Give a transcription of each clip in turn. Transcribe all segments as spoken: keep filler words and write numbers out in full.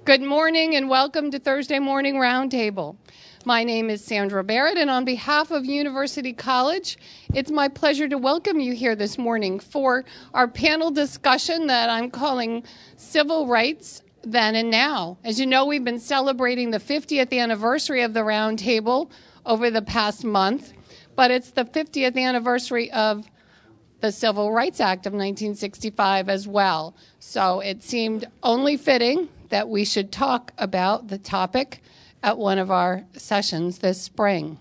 Good morning and welcome to Thursday Morning Roundtable. My name is Sandra Barrett, and on behalf of University College, it's my pleasure to welcome you here this morning for our panel discussion that I'm calling Civil Rights Then and Now. As you know, we've been celebrating the fiftieth anniversary of the Roundtable over the past month, but it's the fiftieth anniversary of the Civil Rights Act of nineteen sixty-five as well. So it seemed only fitting that we should talk about the topic at one of our sessions this spring.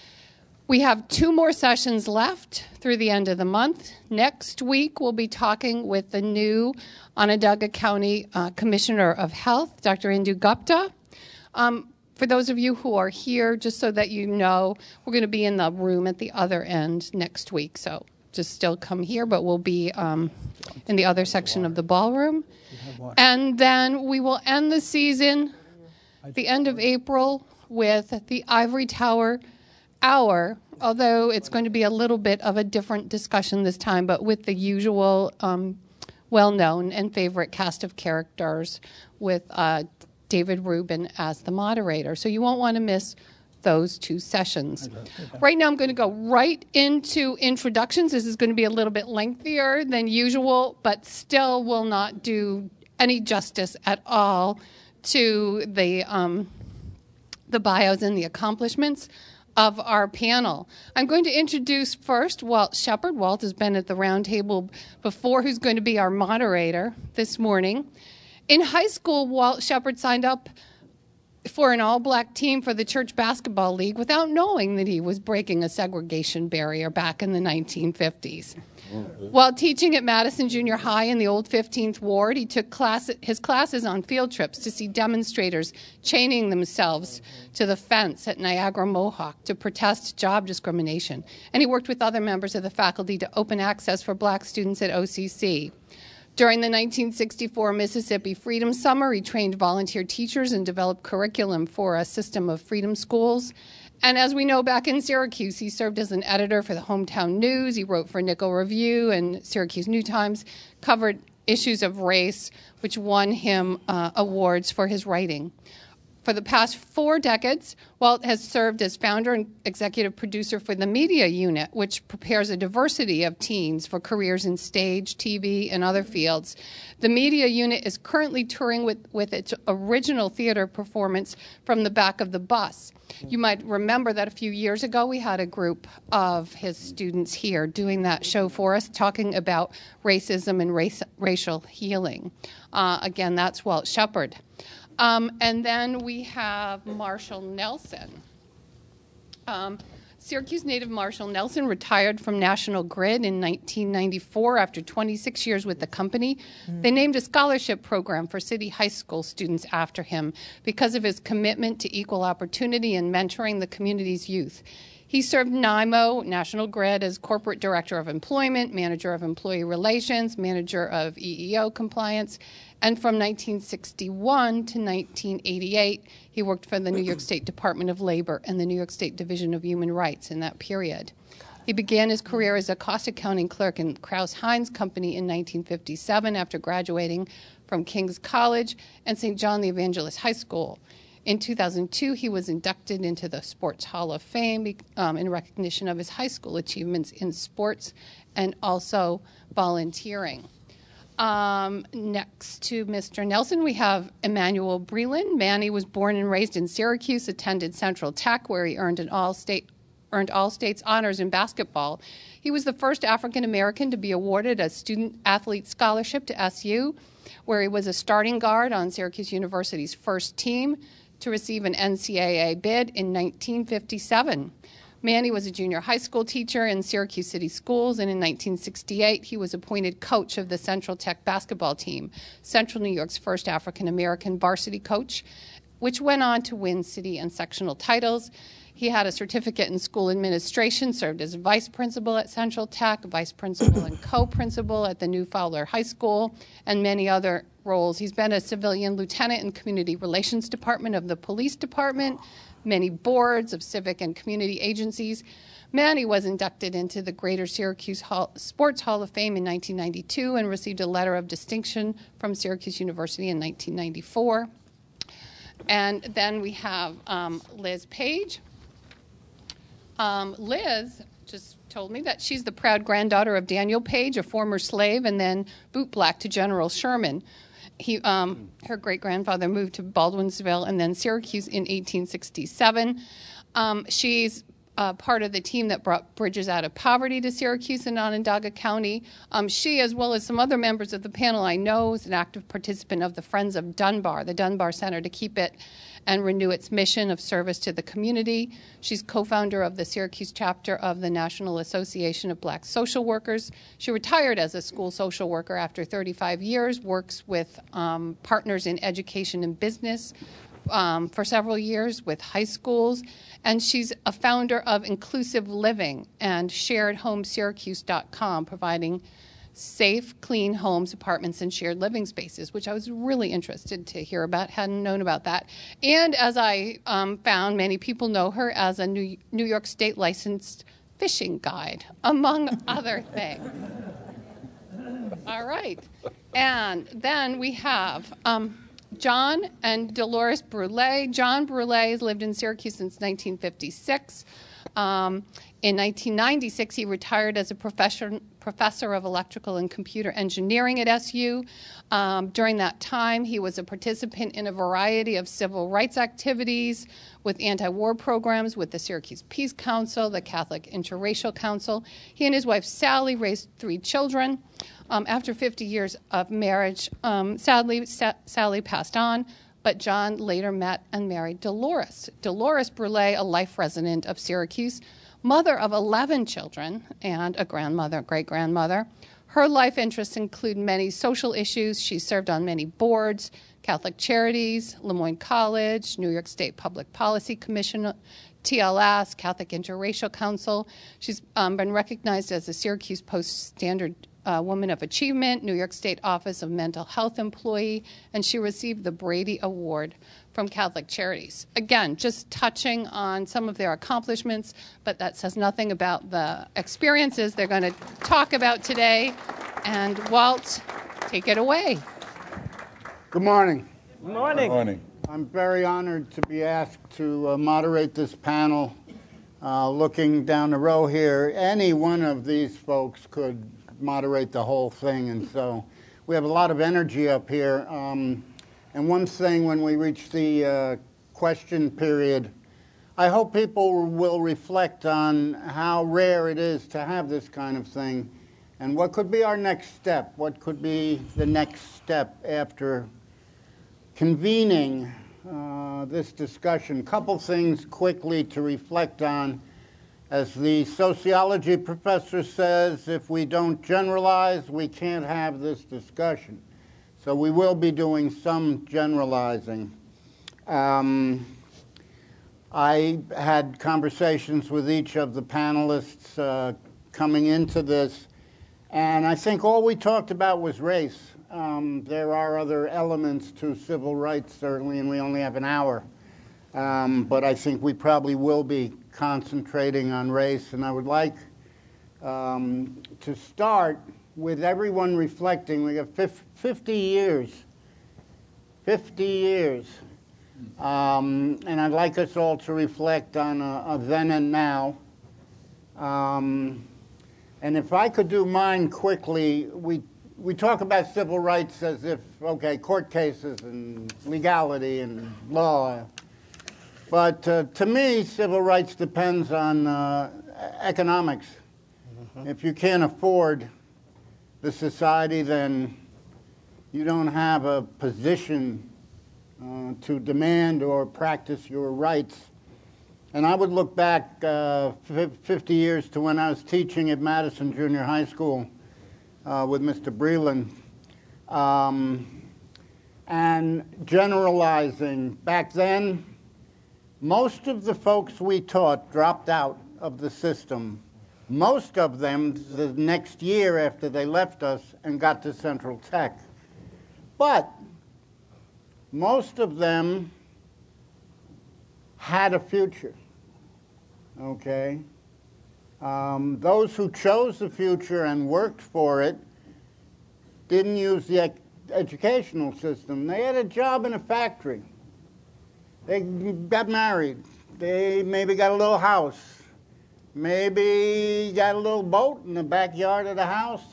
We have two more sessions left through the end of the month. Next week, we'll be talking with the new Onondaga County uh, Commissioner of Health, Doctor Indu Gupta. Um, for those of you who are here, just so that you know, we're going to be in the room at the other end next week. So just still come here, but we'll be um, in the other section of the ballroom. And then we will end the season at the end of April with the Ivory Tower Hour, although it's going to be a little bit of a different discussion this time, but with the usual um, well-known and favorite cast of characters with uh, David Rubin as the moderator. So you won't want to miss those two sessions. Right now I'm going to go right into introductions. This is going to be a little bit lengthier than usual, but still will not do any justice at all to the um, the bios and the accomplishments of our panel. I'm going to introduce first Walt Shepard. Walt has been at the round table before, who's going to be our moderator this morning. In high school, Walt Shepard signed up for an all-black team for the Church Basketball League without knowing that he was breaking a segregation barrier back in the nineteen fifties. While teaching at Madison Junior High in the old fifteenth Ward, he took class, his classes on field trips to see demonstrators chaining themselves to the fence at Niagara Mohawk to protest job discrimination. And he worked with other members of the faculty to open access for black students at O C C. During the nineteen sixty-four Mississippi Freedom Summer, he trained volunteer teachers and developed curriculum for a system of freedom schools. And as we know, back in Syracuse, he served as an editor for the Hometown News. He wrote for Nickel Review and Syracuse New Times, covered issues of race, which won him uh, awards for his writing. For the past four decades, Walt has served as founder and executive producer for the Media Unit, which prepares a diversity of teens for careers in stage, T V, and other fields. The Media Unit is currently touring with, with its original theater performance, From the Back of the Bus. You might remember that a few years ago we had a group of his students here doing that show for us, talking about racism and race, racial healing. Uh, again, that's Walt Shepard. Um, and then we have Marshall Nelson. Um, Syracuse native Marshall Nelson retired from National Grid in nineteen ninety-four after twenty-six years with the company. Mm. They named a scholarship program for city high school students after him because of his commitment to equal opportunity and mentoring the community's youth. He served N I M O, National Grid, as Corporate Director of Employment, Manager of Employee Relations, Manager of E E O Compliance, and from nineteen sixty-one to nineteen eighty-eight, he worked for the New York State Department of Labor and the New York State Division of Human Rights in that period. He began his career as a cost accounting clerk in Crouse-Hines Company in nineteen fifty-seven after graduating from King's College and Saint John the Evangelist High School. In two thousand two, he was inducted into the Sports Hall of Fame um, in recognition of his high school achievements in sports and also volunteering. Um, next to Mister Nelson, we have Emmanuel Breland. Manny was born and raised in Syracuse, attended Central Tech, where he earned an all-state earned all states honors in basketball. He was the first African American to be awarded a student athlete scholarship to S U, where he was a starting guard on Syracuse University's first team to receive an N C double A bid in nineteen fifty-seven. Manny was a junior high school teacher in Syracuse City Schools, and in nineteen sixty-eight, he was appointed coach of the Central Tech basketball team, Central New York's first African-American varsity coach, which went on to win city and sectional titles. He had a certificate in school administration, served as vice principal at Central Tech, vice principal and co-principal at the New Fowler High School, and many other roles. He's been a civilian lieutenant in Community Relations Department of the Police Department, many boards of civic and community agencies. Manny was inducted into the Greater Syracuse Hall, Sports Hall of Fame in nineteen ninety-two and received a letter of distinction from Syracuse University in nineteen ninety-four. And then we have um, Liz Page. Um, Liz just told me that she's the proud granddaughter of Daniel Page, a former slave and then bootblack to General Sherman. He, um, her great-grandfather moved to Baldwinsville and then Syracuse in eighteen sixty-seven. Um, she's uh, part of the team that brought Bridges Out of Poverty to Syracuse and Onondaga County. Um, she, as well as some other members of the panel I know, is an active participant of the Friends of Dunbar, the Dunbar Center, to keep it and renew its mission of service to the community. She's co-founder of the Syracuse chapter of the National Association of Black Social Workers. She retired as a school social worker after thirty-five years, works with um, partners in education and business um, for several years with high schools, and she's a founder of Inclusive Living and shared home syracuse dot com, providing safe, clean homes, apartments, and shared living spaces, which I was really interested to hear about, hadn't known about that. And as I um, found, many people know her as a New, New York State licensed fishing guide, among other things. All right. And then we have um, John and Dolores Brule. John Brule has lived in Syracuse since nineteen fifty-six. Um, in nineteen ninety-six, he retired as a professor, professor of electrical and computer engineering at S U. Um, during that time, he was a participant in a variety of civil rights activities with anti-war programs with the Syracuse Peace Council, the Catholic Interracial Council. He and his wife, Sally, raised three children. Um, after fifty years of marriage, um, sadly, Sa- Sally passed on, but John later met and married Dolores. Dolores Brule, a life resident of Syracuse, mother of eleven children and a grandmother, great-grandmother. Her life interests include many social issues. She served on many boards, Catholic Charities, Lemoyne College, New York State Public Policy Commission, T L S, Catholic Interracial Council. She's um, been recognized as a Syracuse Post-Standard Uh, Woman of Achievement, New York State Office of Mental Health Employee, and she received the Brady Award from Catholic Charities. Again, just touching on some of their accomplishments, but that says nothing about the experiences they're going to talk about today. And Walt, take it away. Good morning. Good morning. Good morning. I'm very honored to be asked to uh, moderate this panel. Uh, looking down the row here, any one of these folks could moderate the whole thing, and so we have a lot of energy up here. Um, and one thing, when we reach the uh, question period, I hope people will reflect on how rare it is to have this kind of thing, and what could be our next step, what could be the next step after convening uh, this discussion. Couple things quickly to reflect on. As the sociology professor says, if we don't generalize, we can't have this discussion. So we will be doing some generalizing. Um, I had conversations with each of the panelists uh, coming into this, and I think all we talked about was race. Um, there are other elements to civil rights, certainly, and we only have an hour. Um, but I think we probably will be concentrating on race, and I would like um, to start with everyone reflecting. We have fifty years, fifty years, um, and I'd like us all to reflect on a, a then and now. Um, and if I could do mine quickly, we we talk about civil rights as if, okay, court cases and legality and law. But uh, to me, civil rights depends on uh, economics. Mm-hmm. If you can't afford the society, then you don't have a position uh, to demand or practice your rights. And I would look back uh, fifty years to when I was teaching at Madison Junior High School uh, with Mister Breland. Um, and generalizing, back then, most of the folks we taught dropped out of the system. Most of them the next year after they left us and got to Central Tech. But most of them had a future, okay? Um, those who chose the future and worked for it didn't use the ec- educational system. They had a job in a factory. They got married. They maybe got a little house. Maybe got a little boat in the backyard of the house.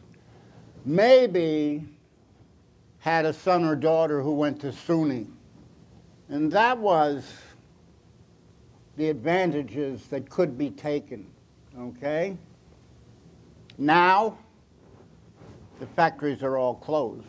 Maybe had a son or daughter who went to SUNY. And that was the advantages that could be taken, okay? Now, the factories are all closed.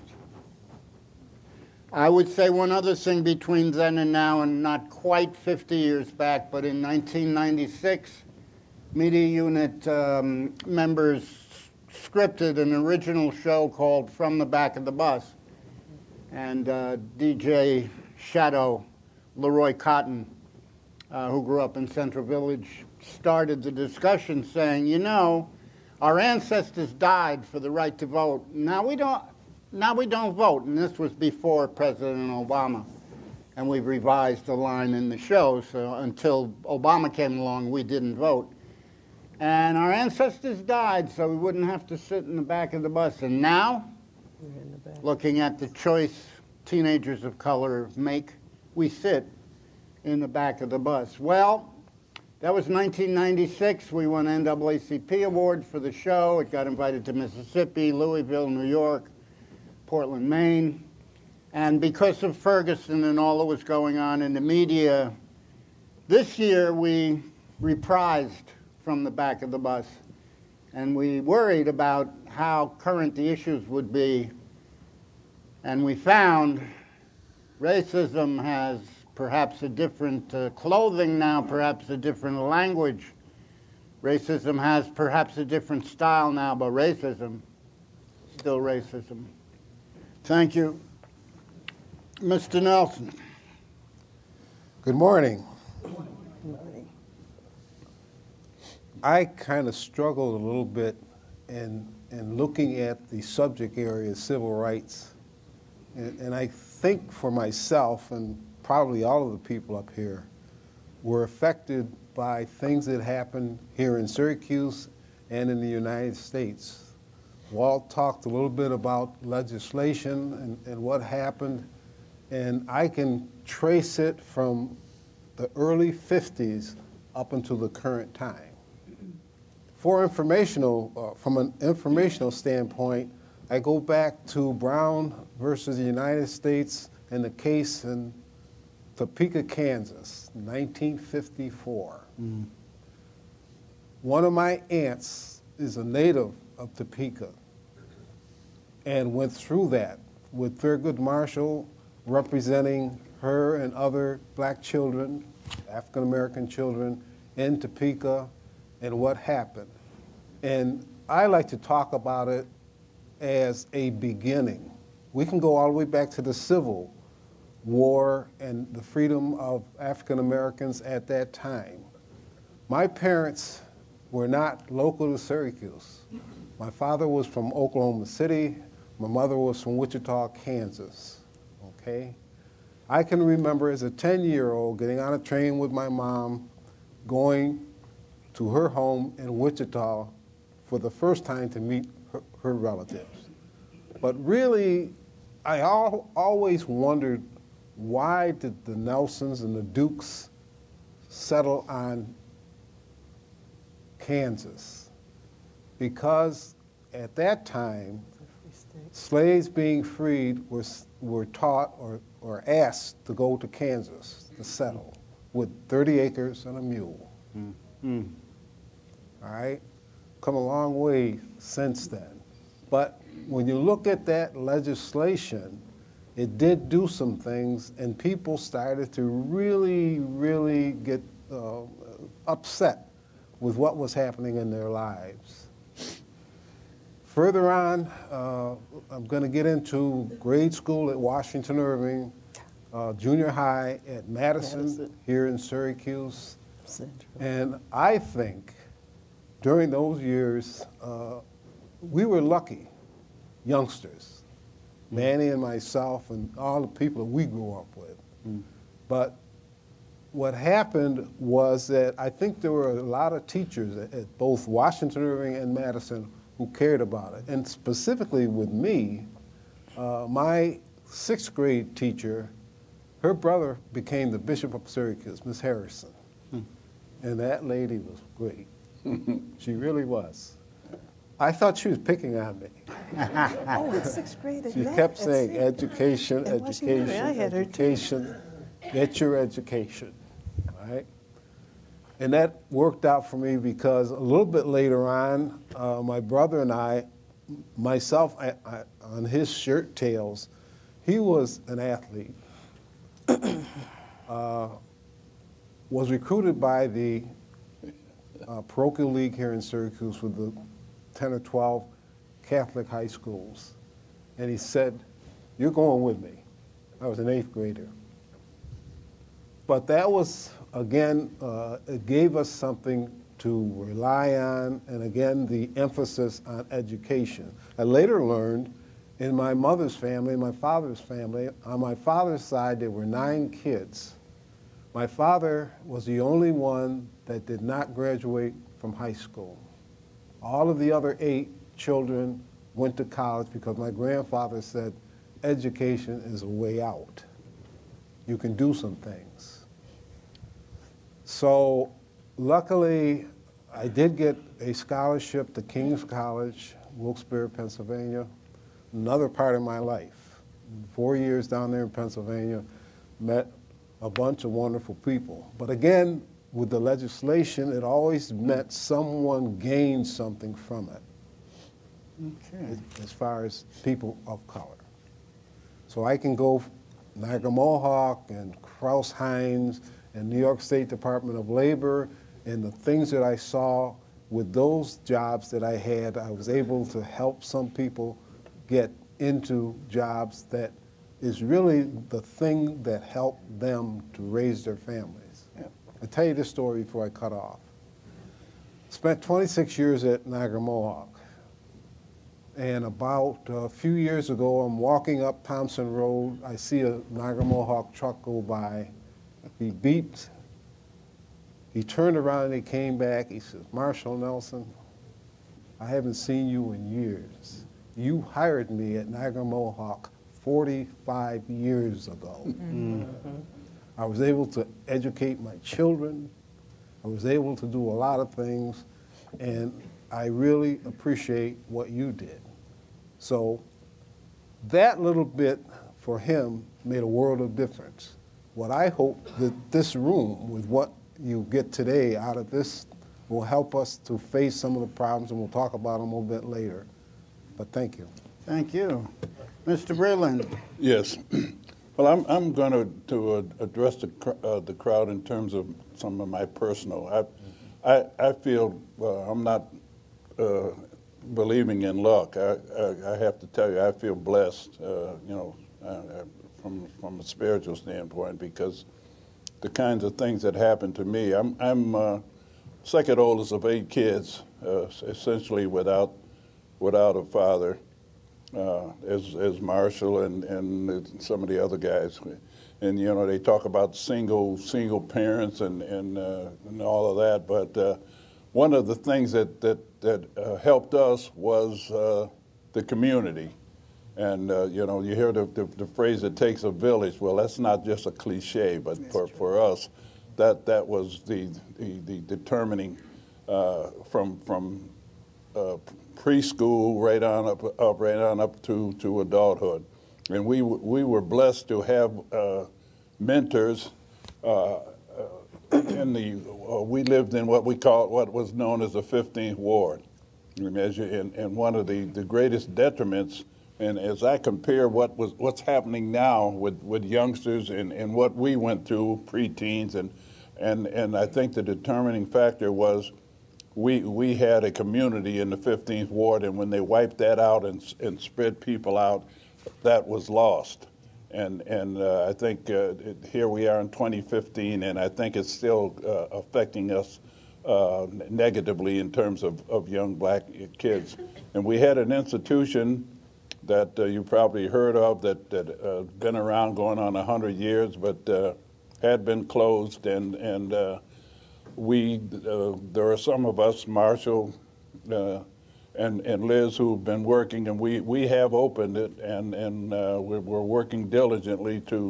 I would say one other thing between then and now, and not quite fifty years back, but in nineteen ninety-six, Media Unit um, members scripted an original show called From the Back of the Bus. And uh, D J Shadow Leroy Cotton, uh, who grew up in Central Village, started the discussion saying, you know, our ancestors died for the right to vote. Now we don't, now we don't vote. And this was before President Obama. And we've revised the line in the show, so until Obama came along, we didn't vote. And our ancestors died, so we wouldn't have to sit in the back of the bus. And now, looking at the choice teenagers of color make, we sit in the back of the bus. Well, that was nineteen ninety-six. We won N double A C P award for the show. It got invited to Mississippi, Louisville, New York, Portland, Maine. And because of Ferguson and all that was going on in the media, this year we reprised From the Back of the Bus. And we worried about how current the issues would be. And we found racism has perhaps a different uh, clothing now, perhaps a different language. Racism has perhaps a different style now, but racism, still racism. Thank you. Mister Nelson. Good morning. I kind of struggled a little bit in, in looking at the subject area of civil rights. And, and I think for myself, and probably all of the people up here, were affected by things that happened here in Syracuse and in the United States. Walt talked a little bit about legislation and, and what happened, and I can trace it from the early fifties up until the current time. For informational, uh, from an informational standpoint, I go back to Brown versus the United States and the case in Topeka, Kansas, nineteen fifty-four. Mm. One of my aunts is a native of Topeka and went through that with Thurgood Marshall representing her and other black children, African-American children in Topeka, and what happened. And I like to talk about it as a beginning. We can go all the way back to the Civil War and the freedom of African Americans at that time. My parents were not local to Syracuse. My father was from Oklahoma City. My mother was from Wichita, Kansas, okay? I can remember as a ten-year-old getting on a train with my mom, going to her home in Wichita for the first time to meet her, her relatives. But really, I al always wondered, why did the Nelsons and the Dukes settle on Kansas? Because at that time, slaves being freed were, were taught or, or asked to go to Kansas to settle with thirty acres and a mule. Mm. Mm. All right? Come a long way since then. But when you look at that legislation, it did do some things, and people started to really, really get uh, upset with what was happening in their lives. Further on, uh, I'm going to get into grade school at Washington Irving, uh, junior high at Madison, Madison, here in Syracuse. Central. And I think during those years, uh, we were lucky youngsters, Manny and myself and all the people that we grew up with. Mm. But what happened was that I think there were a lot of teachers at, at both Washington Irving and Madison who cared about it. And specifically with me, uh, my sixth grade teacher, her brother became the Bishop of Syracuse, Miss Harrison. Hmm. And that lady was great. She really was. I thought she was picking on me. Oh, in sixth grade. She kept saying, education, education, education, get your education, right? And that worked out for me because a little bit later on, uh, my brother and I, myself, I, I, on his shirt tails, he was an athlete, uh, was recruited by the uh, parochial league here in Syracuse with the ten or twelve Catholic high schools. And he said, you're going with me. I was an eighth grader. But that was, again, uh, it gave us something to rely on, and again, the emphasis on education. I later learned in my mother's family, my father's family, on my father's side, there were nine kids. My father was the only one that did not graduate from high school. All of the other eight children went to college because my grandfather said, education is a way out. You can do some things. So luckily, I did get a scholarship to King's College, Wilkes-Barre, Pennsylvania, another part of my life. Four years down there in Pennsylvania, met a bunch of wonderful people. But again, with the legislation, it always meant someone gained something from it, okay, as far as people of color. So I can go Niagara Mohawk and Crouse-Hinds and New York State Department of Labor, and the things that I saw with those jobs that I had, I was able to help some people get into jobs that is really the thing that helped them to raise their families. Yeah. I'll tell you this story before I cut off. Spent twenty-six years at Niagara Mohawk. And about a few years ago, I'm walking up Thompson Road. I see a Niagara Mohawk truck go by. He beeped. He turned around and he came back. He says, Marshall Nelson, I haven't seen you in years. You hired me at Niagara Mohawk forty-five years ago. Mm-hmm. I was able to educate my children. I was able to do a lot of things, and I really appreciate what you did. So that little bit for him made a world of difference. What I hope that this room, with what you get today out of this, will help us to face some of the problems, and we'll talk about them a little bit later. But thank you. Thank you. Mister Breland. Yes. Well, I'm, I'm going to, to uh, address the, cr uh, the crowd in terms of some of my personal. I, I, I feel uh, I'm not uh, believing in luck. I, I, I have to tell you, I feel blessed, uh, you know, uh, from, from a spiritual standpoint, because the kinds of things that happened to me. I'm, I'm uh, second oldest of eight kids, uh, essentially without, without a father. Uh, as, as Marshall and, and some of the other guys. And, you know, they talk about single single parents and, and, uh, and all of that. But uh, one of the things that, that, that uh, helped us was uh, the community. And, uh, you know, you hear the, the, the phrase, it takes a village. Well, that's not just a cliche, but for, for us, that, that was the, the, the determining uh, from, from uh, preschool right on up, up right on up to, to adulthood. And we, we were blessed to have uh, mentors uh, uh, in the, uh, we lived in what we call, what was known as the fifteenth Ward. And, as you, and, and one of the, the greatest detriments, and as I compare what was, what's happening now with, with youngsters and, and what we went through, preteens, and, and, and I think the determining factor was We, we had a community in the fifteenth Ward, and when they wiped that out and, and spread people out, that was lost. And, and uh, I think uh, it, here we are in twenty fifteen, and I think it's still uh, affecting us uh, negatively in terms of, of young black kids. And we had an institution that uh, you probably heard of that that uh, been around going on one hundred years, but uh, had been closed, and, and uh, We, uh, there are some of us, Marshall uh, and, and Liz, who've been working, and we, we have opened it, and, and uh, we're, we're working diligently to,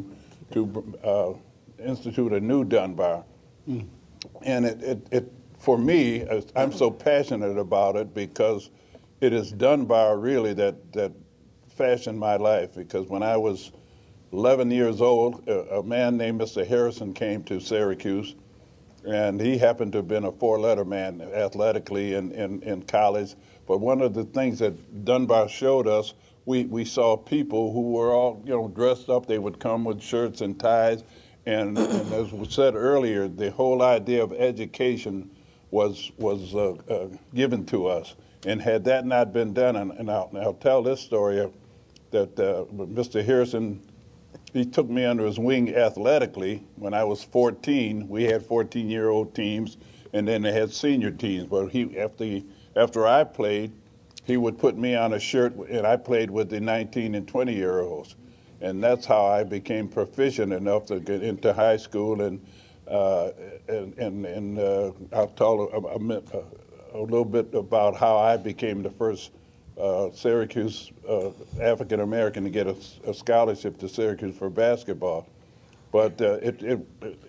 to uh, institute a new Dunbar. Mm. And it, it, it, for me, I'm so passionate about it because it is Dunbar really that, that fashioned my life. Because when I was eleven years old, a, a man named Mister Harrison came to Syracuse, and he happened to have been a four-letter man athletically in, in, in college. But one of the things that Dunbar showed us, we, we saw people who were all, you know, dressed up. They would come with shirts and ties. And, and as was said earlier, the whole idea of education was, was uh, uh, given to us. And had that not been done, and, and, I'll, and I'll tell this story, that uh, Mister Harrison, he took me under his wing athletically. When I was fourteen, we had fourteen-year-old teams, and then they had senior teams. But he, after, he, after I played, he would put me on a shirt, and I played with the nineteen and twenty-year-olds. And that's how I became proficient enough to get into high school. And uh, and and, and uh, I'll tell a, a, a little bit about how I became the first Uh, Syracuse uh, African American to get a, a scholarship to Syracuse for basketball, but uh, it, it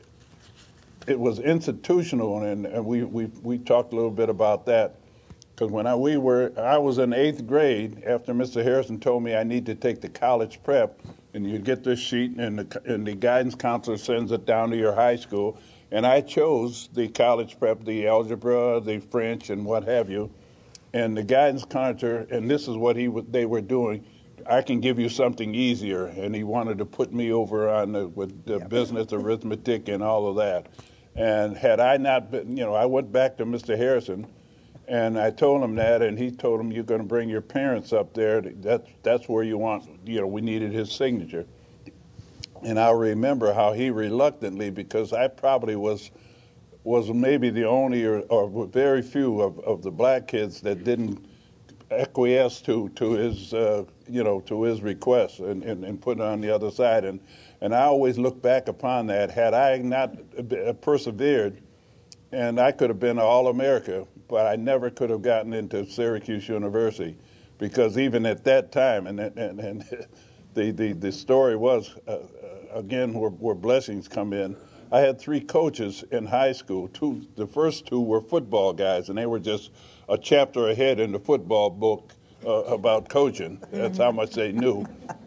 it was institutional, and, and we, we we talked a little bit about that, because when I we were I was in eighth grade after Mister Harrison told me I need to take the college prep, and you get this sheet, and the and the guidance counselor sends it down to your high school, and I chose the college prep, the algebra, the French, and what have you. And the guidance counselor, and this is what he they were doing, I can give you something easier. And he wanted to put me over on the, with the yep. business, arithmetic, and all of that. And had I not been, you know, I went back to Mister Harrison, and I told him that, and he told him, you're going to bring your parents up there. That's, that's where you want, you know, we needed his signature. And I remember how he reluctantly, because I probably was... was maybe the only or, or very few of, of the black kids that didn't acquiesce to to his uh, you know to his request and, and, and put it on the other side, and and I always look back upon that. Had I not persevered, and I could have been All America, but I never could have gotten into Syracuse University, because even at that time, and and, and the, the the story was uh, again where, where blessings come in. I had three coaches in high school. Two, the first two were football guys, and they were just a chapter ahead in the football book uh, about coaching. That's how much they knew.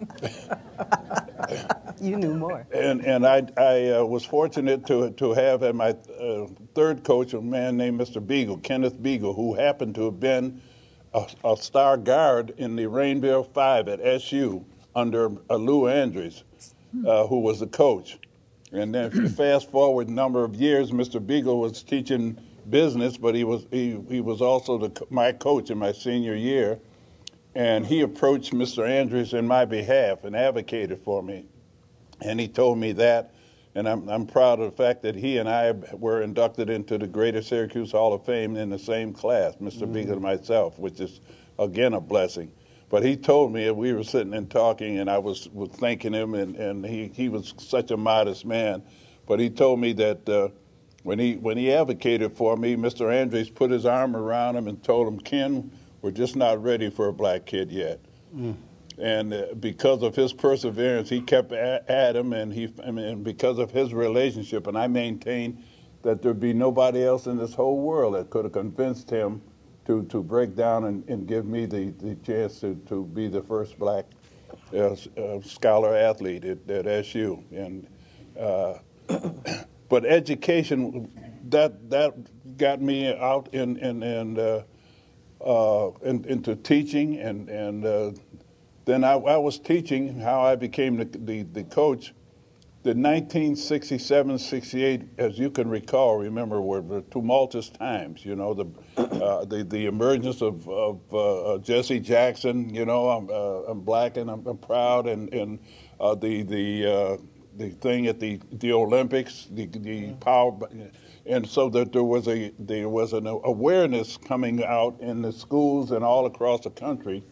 You knew more. And and I I uh, was fortunate to to have at my uh, third coach a man named Mister Beagle, Kenneth Beagle, who happened to have been a, a star guard in the Rainbow Five at S U under uh, Lou Andrews, uh, who was the coach. And then if you fast forward a number of years, Mister Beagle was teaching business, but he was he, he was also the, my coach in my senior year. And he approached Mister Andrews in my behalf and advocated for me. And he told me that, and I'm, I'm proud of the fact that he and I were inducted into the Greater Syracuse Hall of Fame in the same class, Mister Mm-hmm. Beagle and myself, which is, again, a blessing. But he told me, we were sitting and talking, and I was, was thanking him, and, and he, he was such a modest man. But he told me that uh, when he when he advocated for me, Mister Andrews put his arm around him and told him, Ken, we're just not ready for a black kid yet. Mm. And uh, because of his perseverance, he kept at, at him, and he I mean, and because of his relationship, and I maintain that there'd be nobody else in this whole world that could have convinced him to, to break down and, and give me the, the chance to, to be the first black uh, uh, scholar athlete at, at S U. And uh, but education, that that got me out in in, in uh, uh, in, into teaching, and and uh, then I, I was teaching how I became the, the, the coach. The nineteen sixty-seven sixty-eight, as you can recall, remember, were the tumultuous times. You know, the uh, the, the emergence of, of uh, Jesse Jackson. You know, I'm uh, I'm black and I'm, I'm proud, and and uh, the the uh, the thing at the the Olympics, the the power, and so that there was a there was an awareness coming out in the schools and all across the country.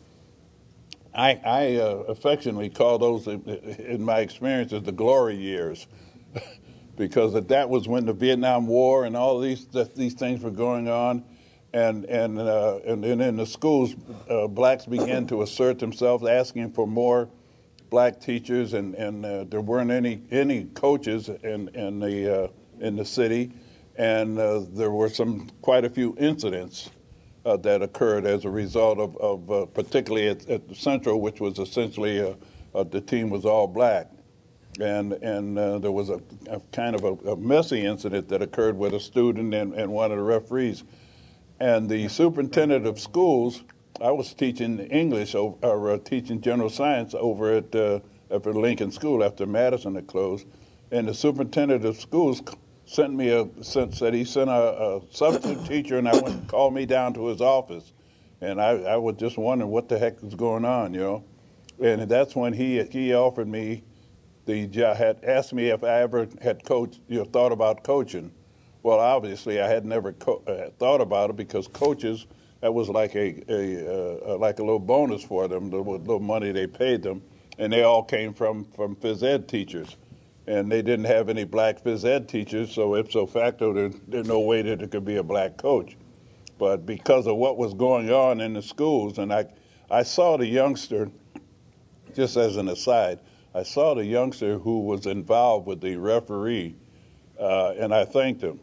I, I uh, affectionately call those, in my experiences, the glory years, because that was when the Vietnam War and all these these things were going on, and and uh, and, and in the schools, uh, blacks began to assert themselves, asking for more black teachers, and and uh, there weren't any any coaches in in the uh, in the city, and uh, there were some quite a few incidents uh, that occurred as a result of, of uh, particularly at, at Central, which was essentially a, a, the team was all black, and and uh, there was a, a kind of a, a messy incident that occurred with a student and, and one of the referees, and the superintendent of schools. I was teaching English or, or uh, teaching general science over at uh, at Lincoln School after Madison had closed, and the superintendent of schools sent me a sent, said he sent a, a substitute teacher, and I went called me down to his office, and I, I was just wondering what the heck was going on, you know, and that's when he he offered me the job, had asked me if I ever had coached, you know, thought about coaching. Well, obviously I had never co- uh, thought about it because coaches. That was like a, a uh, like a little bonus for them, the little money they paid them, and they all came from, from phys ed teachers, and they didn't have any black phys ed teachers, so ipso facto, there, there's no way that there could be a black coach. But because of what was going on in the schools, and I, I saw the youngster, just as an aside, I saw the youngster who was involved with the referee, uh, and I thanked him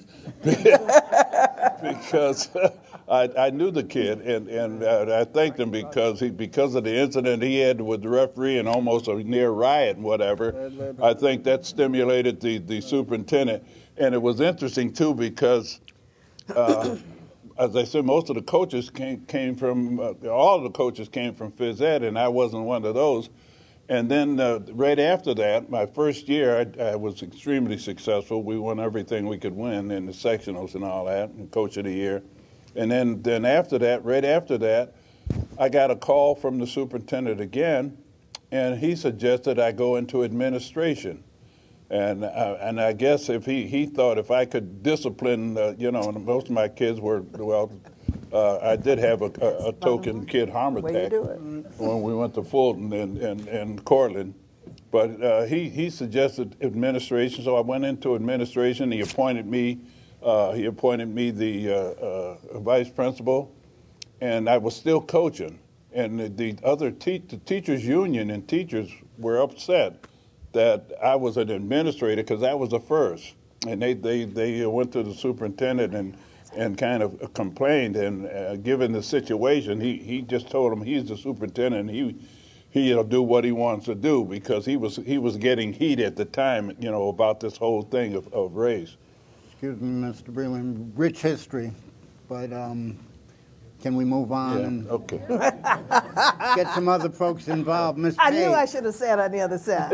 because. I, I knew the kid, and, and uh, I thanked him because he because of the incident he had with the referee and almost a near riot and whatever. I think that stimulated the, the superintendent. And it was interesting, too, because, uh, as I said, most of the coaches came, came from, uh, all of the coaches came from phys ed, and I wasn't one of those. And then uh, right after that, my first year, I, I was extremely successful. We won everything we could win in the sectionals and all that, and coach of the year. And then, then after that, right after that, I got a call from the superintendent again, and he suggested I go into administration. And uh, and I guess if he, he thought if I could discipline, uh, you know, and most of my kids were, well, uh, I did have a, a, a token kid heart attack when we went to Fulton and, and, and Cortland. But uh, he, he suggested administration, so I went into administration. He appointed me. Uh, he appointed me the uh, uh, vice principal, and I was still coaching. And the, the other te- the teachers' union and teachers were upset that I was an administrator because I was the first. And they, they, they went to the superintendent and, and kind of complained. And uh, given the situation, he, he just told him he's the superintendent and he he'll do what he wants to do because he was he was getting heat at the time, you know, about this whole thing of, of race. Excuse me, Mister Breland, rich history, but um, can we move on Yeah, and okay. get some other folks involved? Miz I Page. knew I should have sat on the other side.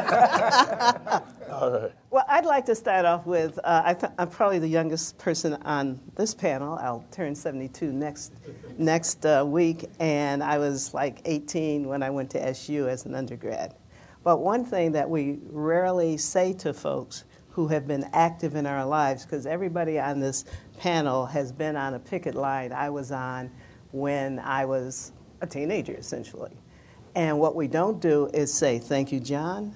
All right. Well, I'd like to start off with, uh, I th- I'm probably the youngest person on this panel. I'll turn seventy-two next next uh, week, and I was like eighteen when I went to S U as an undergrad. But one thing that we rarely say to folks who have been active in our lives, because everybody on this panel has been on a picket line I was on when I was a teenager, essentially. And what we don't do is say, thank you, John.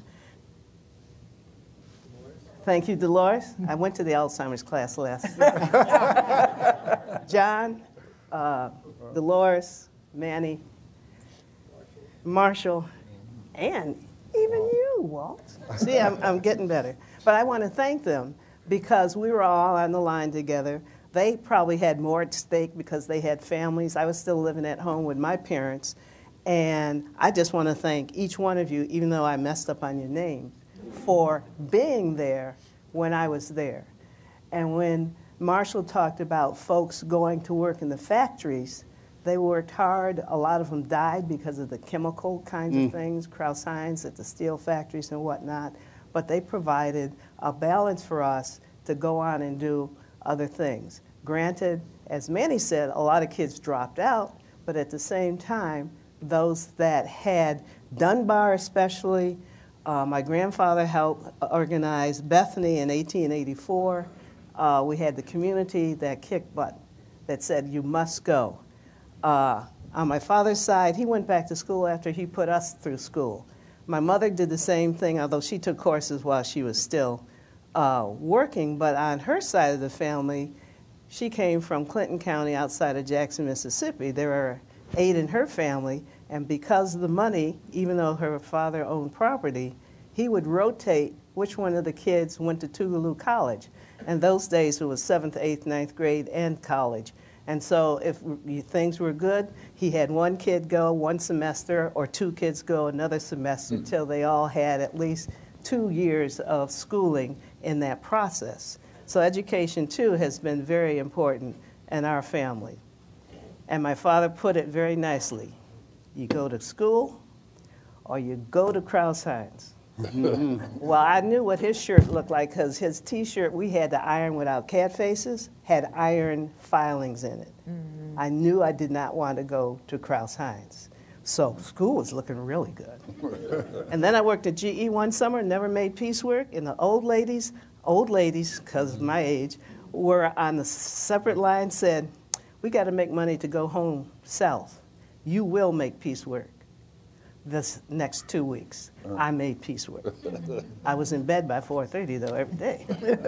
Thank you, Dolores. I went to the Alzheimer's class last year. John, uh, Dolores, Manny, Marshall, and even you, Walt. See, I'm, I'm getting better. But I want to thank them because we were all on the line together. They probably had more at stake because they had families. I was still living at home with my parents. And I just want to thank each one of you, even though I messed up on your name, for being there when I was there. And when Marshall talked about folks going to work in the factories, they worked hard. A lot of them died because of the chemical kinds mm. of things, Crouse-Hinds at the steel factories and whatnot. But they provided a balance for us to go on and do other things. Granted, as Manny said, a lot of kids dropped out, but at the same time, those that had Dunbar especially, uh, my grandfather helped organize Bethany in eighteen eighty-four. Uh, we had the community that kicked butt, that said, you must go. Uh, on my father's side, he went back to school after he put us through school. My mother did the same thing, although she took courses while she was still uh, working. But on her side of the family, she came from Clinton County outside of Jackson, Mississippi. There are eight in her family, and because of the money, even though her father owned property, he would rotate which one of the kids went to Tougaloo College. And those days it was seventh, eighth, ninth grade and college. And so if things were good, he had one kid go one semester or two kids go another semester until mm. they all had at least two years of schooling in that process. So education, too, has been very important in our family. And my father put it very nicely. You go to school or you go to Crouse-Hinds. Mm-hmm. Well, I knew what his shirt looked like because his T-shirt we had to iron without cat faces had iron filings in it. Mm-hmm. I knew I did not want to go to Crouse-Hinds. So school was looking really good. And then I worked at G E one summer, never made piecework, and the old ladies, old ladies, because of my age, were on the separate line, said, we got to make money to go home south. You will make piecework. This next two weeks, uh. I made piecework. I was in bed by four thirty, though, every day.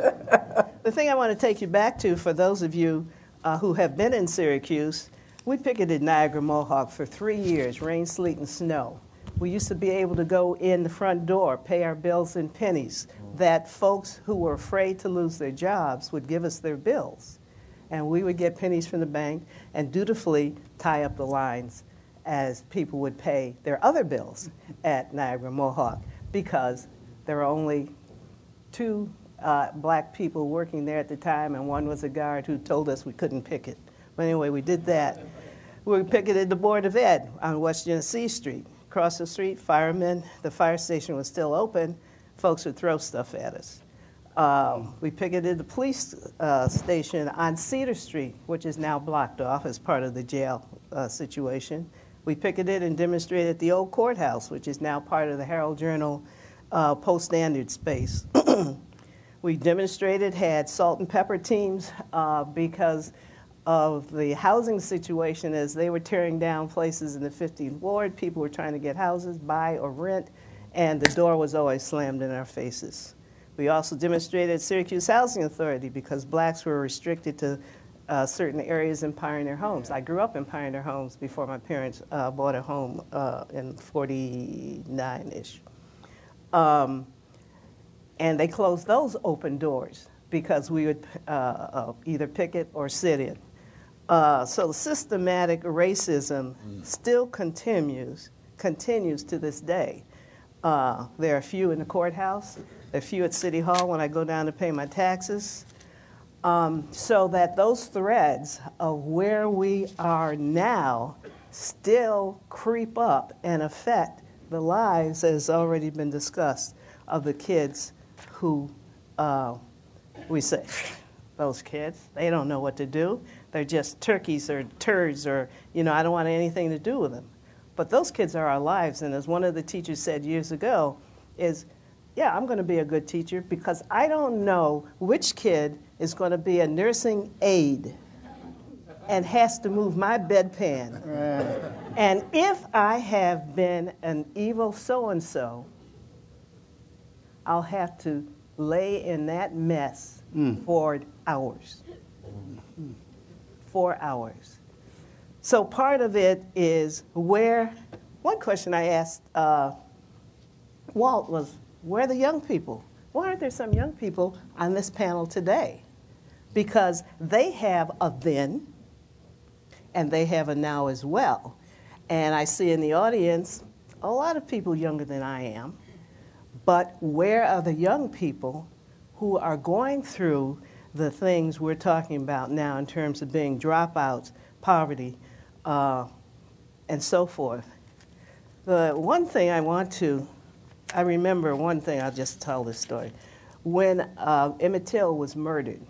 The thing I want to take you back to, for those of you uh, who have been in Syracuse, we picketed Niagara Mohawk for three years, rain, sleet, and snow. We used to be able to go in the front door, pay our bills in pennies, that folks who were afraid to lose their jobs would give us their bills. And we would get pennies from the bank and dutifully tie up the lines as people would pay their other bills at Niagara Mohawk, because there were only two uh, black people working there at the time, and one was a guard who told us we couldn't picket. But anyway, we did that. We picketed the Board of Ed on West Genesee Street. Across the street, firemen, the fire station was still open. Folks would throw stuff at us. Um, we picketed the police uh, station on Cedar Street, which is now blocked off as part of the jail uh, situation. We picketed and demonstrated at the old courthouse, which is now part of the Herald Journal uh, post-standard space. We demonstrated, had salt and pepper teams uh, because of the housing situation as they were tearing down places in the fifteenth Ward. People were trying to get houses, buy or rent, and the door was always slammed in our faces. We also demonstrated at Syracuse Housing Authority because blacks were restricted to uh, certain areas in Pioneer Homes. I grew up in Pioneer Homes before my parents uh, bought a home uh, in forty-nine-ish. Um, and they closed those open doors because we would uh, uh, either picket or sit in. Uh, so systematic racism mm. still continues, continues to this day. Uh, there are a few in the courthouse. There are a few at City Hall when I go down to pay my taxes. Um, so that those threads of where we are now still creep up and affect the lives, as already been discussed, of the kids who uh, we say, those kids, they don't know what to do. They're just turkeys or turds or, you know, I don't want anything to do with them. But those kids are our lives, and as one of the teachers said years ago, is, yeah, I'm going to be a good teacher because I don't know which kid is going to be a nursing aide and has to move my bedpan. Right. And if I have been an evil so-and-so, I'll have to lay in that mess mm. for hours. Mm. For hours. So part of it is where, one question I asked uh, Walt was, where are the young people? Why aren't there some young people on this panel today? Because they have a then, and they have a now as well. And I see in the audience a lot of people younger than I am, but where are the young people who are going through the things we're talking about now in terms of being dropouts, poverty, uh, and so forth? The one thing I want to, I remember one thing, I'll just tell this story. When uh, Emmett Till was murdered,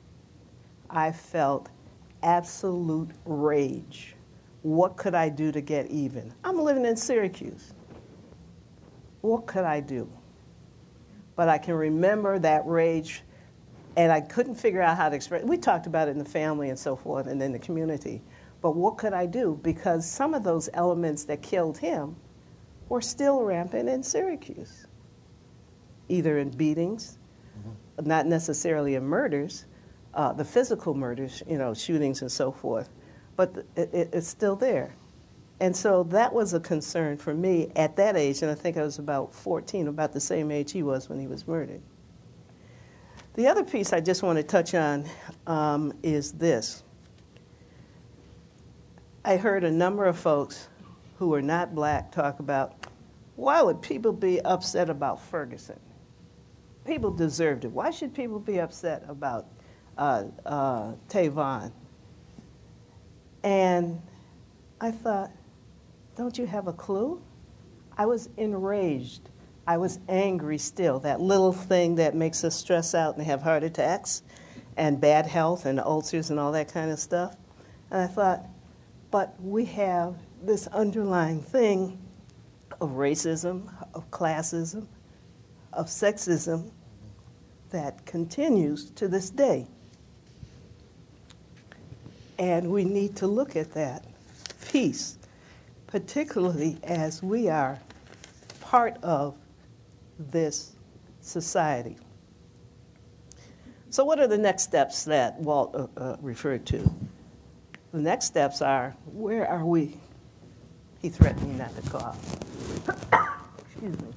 I felt absolute rage. What could I do to get even? I'm living in Syracuse. What could I do? But I can remember that rage, and I couldn't figure out how to express it. We talked about it in the family and so forth and in the community. But what could I do? Because some of those elements that killed him were still rampant in Syracuse, either in beatings, mm-hmm. not necessarily in murders, uh, the physical murders, you know, shootings and so forth, but it, it, it's still there. And so that was a concern for me at that age, and I think I was about fourteen, about the same age he was when he was murdered. The other piece I just want to touch on um, is this. I heard a number of folks who were not black talk about, why would people be upset about Ferguson? People deserved it. Why should people be upset about uh, uh, Tavon? And I thought, don't you have a clue? I was enraged. I was angry still, that little thing that makes us stress out and have heart attacks and bad health and ulcers and all that kind of stuff. And I thought, but we have this underlying thing of racism, of classism, of sexism that continues to this day. And we need to look at that piece, particularly as we are part of this society. So what are the next steps that Walt uh, uh, referred to? The next steps are, where are we? He threatened me not to cough. Excuse me.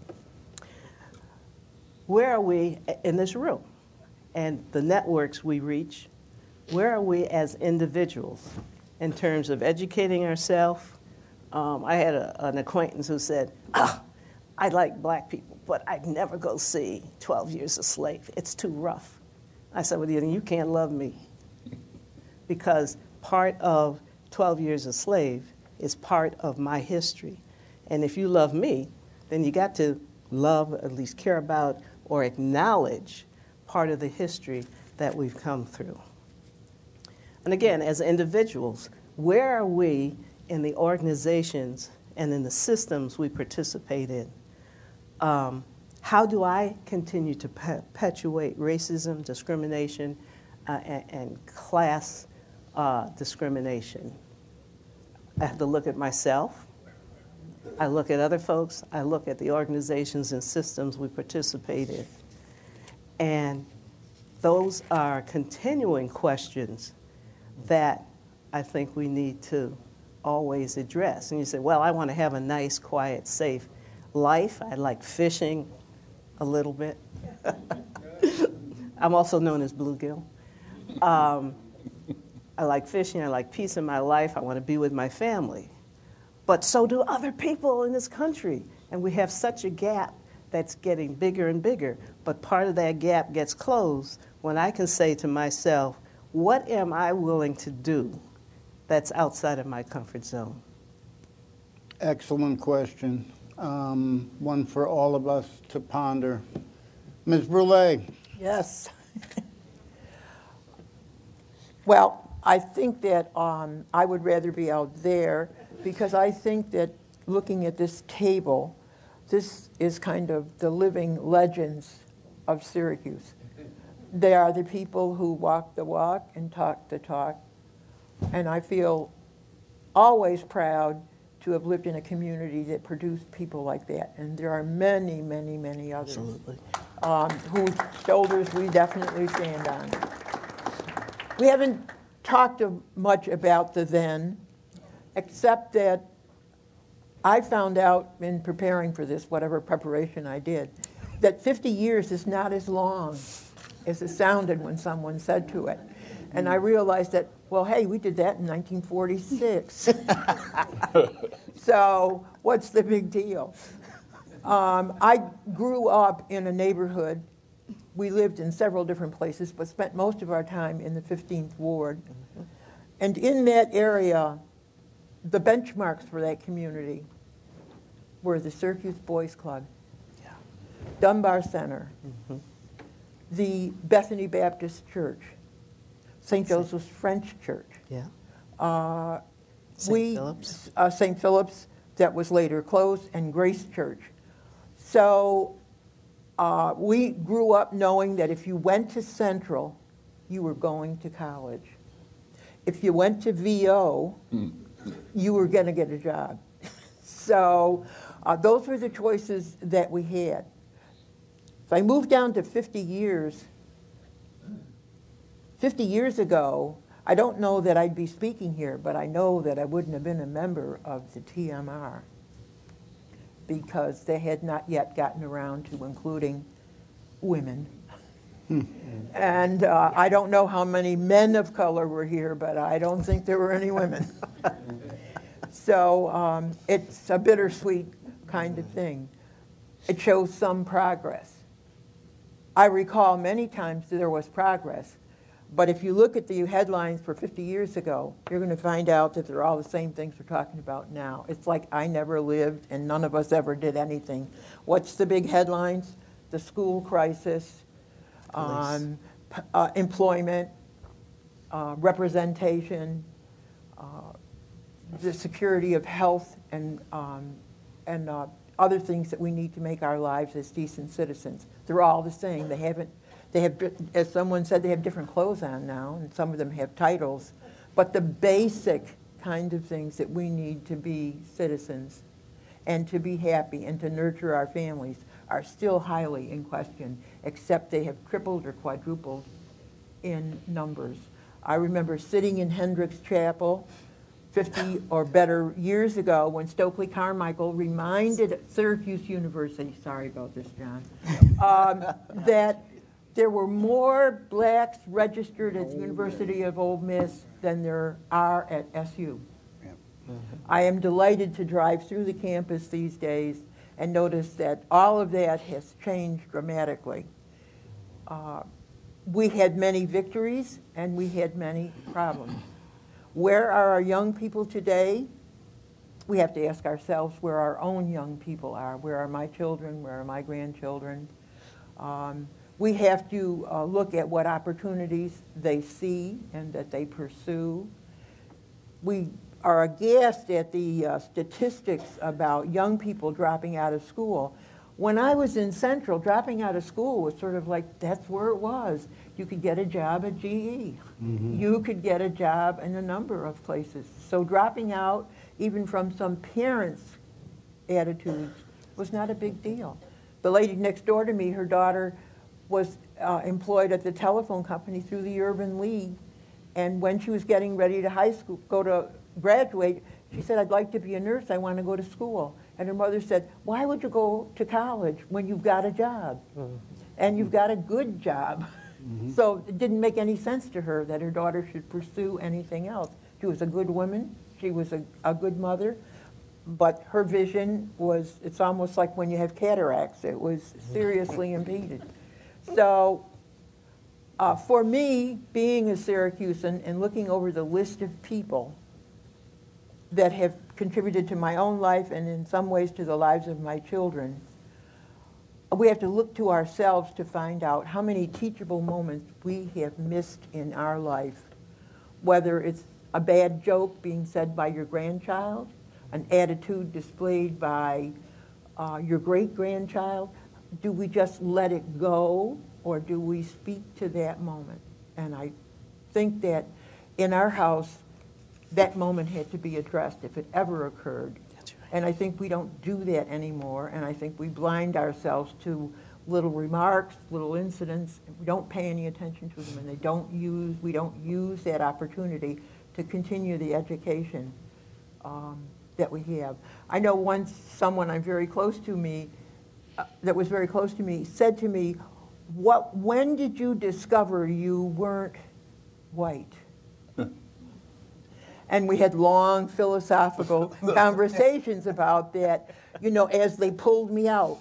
Where are we in this room? And the networks we reach, where are we as individuals in terms of educating ourselves? Um, I had a, an acquaintance who said, ah, I like black people, but I'd never go see twelve Years a Slave. It's too rough. I said, well, you can't love me. Because part of twelve Years a Slave is part of my history. And if you love me, then you got to love, at least care about, or acknowledge part of the history that we've come through. And again, as individuals, where are we in the organizations and in the systems we participate in? Um, how do I continue to perpetuate racism, discrimination, uh, and, and class uh, discrimination? I have to look at myself. I look at other folks. I look at the organizations and systems we participate in. And those are continuing questions that I think we need to always address. And you say, well, I want to have a nice, quiet, safe life. I like fishing a little bit. I'm also known as bluegill. Um, I like fishing. I like peace in my life. I want to be with my family. But so do other people in this country. And we have such a gap that's getting bigger and bigger. But part of that gap gets closed when I can say to myself, what am I willing to do that's outside of my comfort zone? Excellent question. Um, one for all of us to ponder. Miz Brule. Yes. Well, I think that um, I would rather be out there because I think that looking at this table, this is kind of the living legends of Syracuse. They are the people who walk the walk and talk the talk. And I feel always proud to have lived in a community that produced people like that. And there are many, many, many others. Absolutely. Um, whose shoulders we definitely stand on. We haven't talked much about the then, except that I found out in preparing for this, whatever preparation I did, that fifty years is not as long as it sounded when someone said to it. And I realized that, well, hey, we did that in nineteen forty-six. So what's the big deal? Um, I grew up in a neighborhood. We lived in several different places, but spent most of our time in the fifteenth Ward. Mm-hmm. And in that area, the benchmarks for that community were the Syracuse Boys Club, yeah. Dunbar Center, mm-hmm. the Bethany Baptist Church, Saint Joseph's French Church. Yeah. Uh, Saint we, Philip's. Uh, Saint Philip's, that was later closed, and Grace Church. So uh, we grew up knowing that if you went to Central, you were going to college. If you went to V O, mm. you were going to get a job. So uh, those were the choices that we had. If I moved down to fifty years, fifty years ago, I don't know that I'd be speaking here, but I know that I wouldn't have been a member of the T M R because they had not yet gotten around to including women. And uh, I don't know how many men of color were here, but I don't think there were any women. So um, it's a bittersweet kind of thing. It shows some progress. I recall many times that there was progress, but if you look at the headlines for fifty years ago, you're going to find out that they're all the same things we're talking about now. It's like I never lived and none of us ever did anything. What's the big headlines? The school crisis, um, p- uh, employment, uh, representation, uh, the security of health, and um, and uh, other things that we need to make our lives as decent citizens. They're all the same. They haven't. They have, as someone said, they have different clothes on now, and some of them have titles. But the basic kind of things that we need to be citizens, and to be happy, and to nurture our families, are still highly in question. Except they have tripled or quadrupled in numbers. I remember sitting in Hendricks Chapel fifty or better years ago when Stokely Carmichael reminded Syracuse University, sorry about this, John, um, that there were more blacks registered at the University of Ole Miss than there are at S U. I am delighted to drive through the campus these days and notice that all of that has changed dramatically. Uh, we had many victories and we had many problems. Where are our young people today? We have to ask ourselves where our own young people are. Where are my children? Where are my grandchildren? Um, we have to uh, look at what opportunities they see and that they pursue. We are aghast at the uh, statistics about young people dropping out of school. When I was in Central, dropping out of school was sort of like, that's where it was. You could get a job at G E. Mm-hmm. You could get a job in a number of places. So dropping out, even from some parents' attitudes, was not a big deal. The lady next door to me, her daughter was uh, employed at the telephone company through the Urban League. And when she was getting ready to high school, go to graduate, she said, I'd like to be a nurse. I want to go to school. And her mother said, why would you go to college when you've got a job? Mm-hmm. And you've got a good job. Mm-hmm. So it didn't make any sense to her that her daughter should pursue anything else. She was a good woman. She was a, a good mother. But her vision was, it's almost like when you have cataracts. It was seriously impeded. So uh, for me, being a Syracusan and looking over the list of people that have contributed to my own life and in some ways to the lives of my children, we have to look to ourselves to find out how many teachable moments we have missed in our life, whether it's a bad joke being said by your grandchild, an attitude displayed by uh, your great-grandchild. Do we just let it go, or do we speak to that moment? And I think that in our house, that moment had to be addressed if it ever occurred. That's right. And I think we don't do that anymore, and I think we blind ourselves to little remarks, little incidents. We don't pay any attention to them, and they don't use, we don't use that opportunity to continue the education um, that we have. I know once someone I'm very close to me, uh, that was very close to me, said to me, "What? When did you discover you weren't white?" And we had long philosophical conversations about that, you know, as they pulled me out.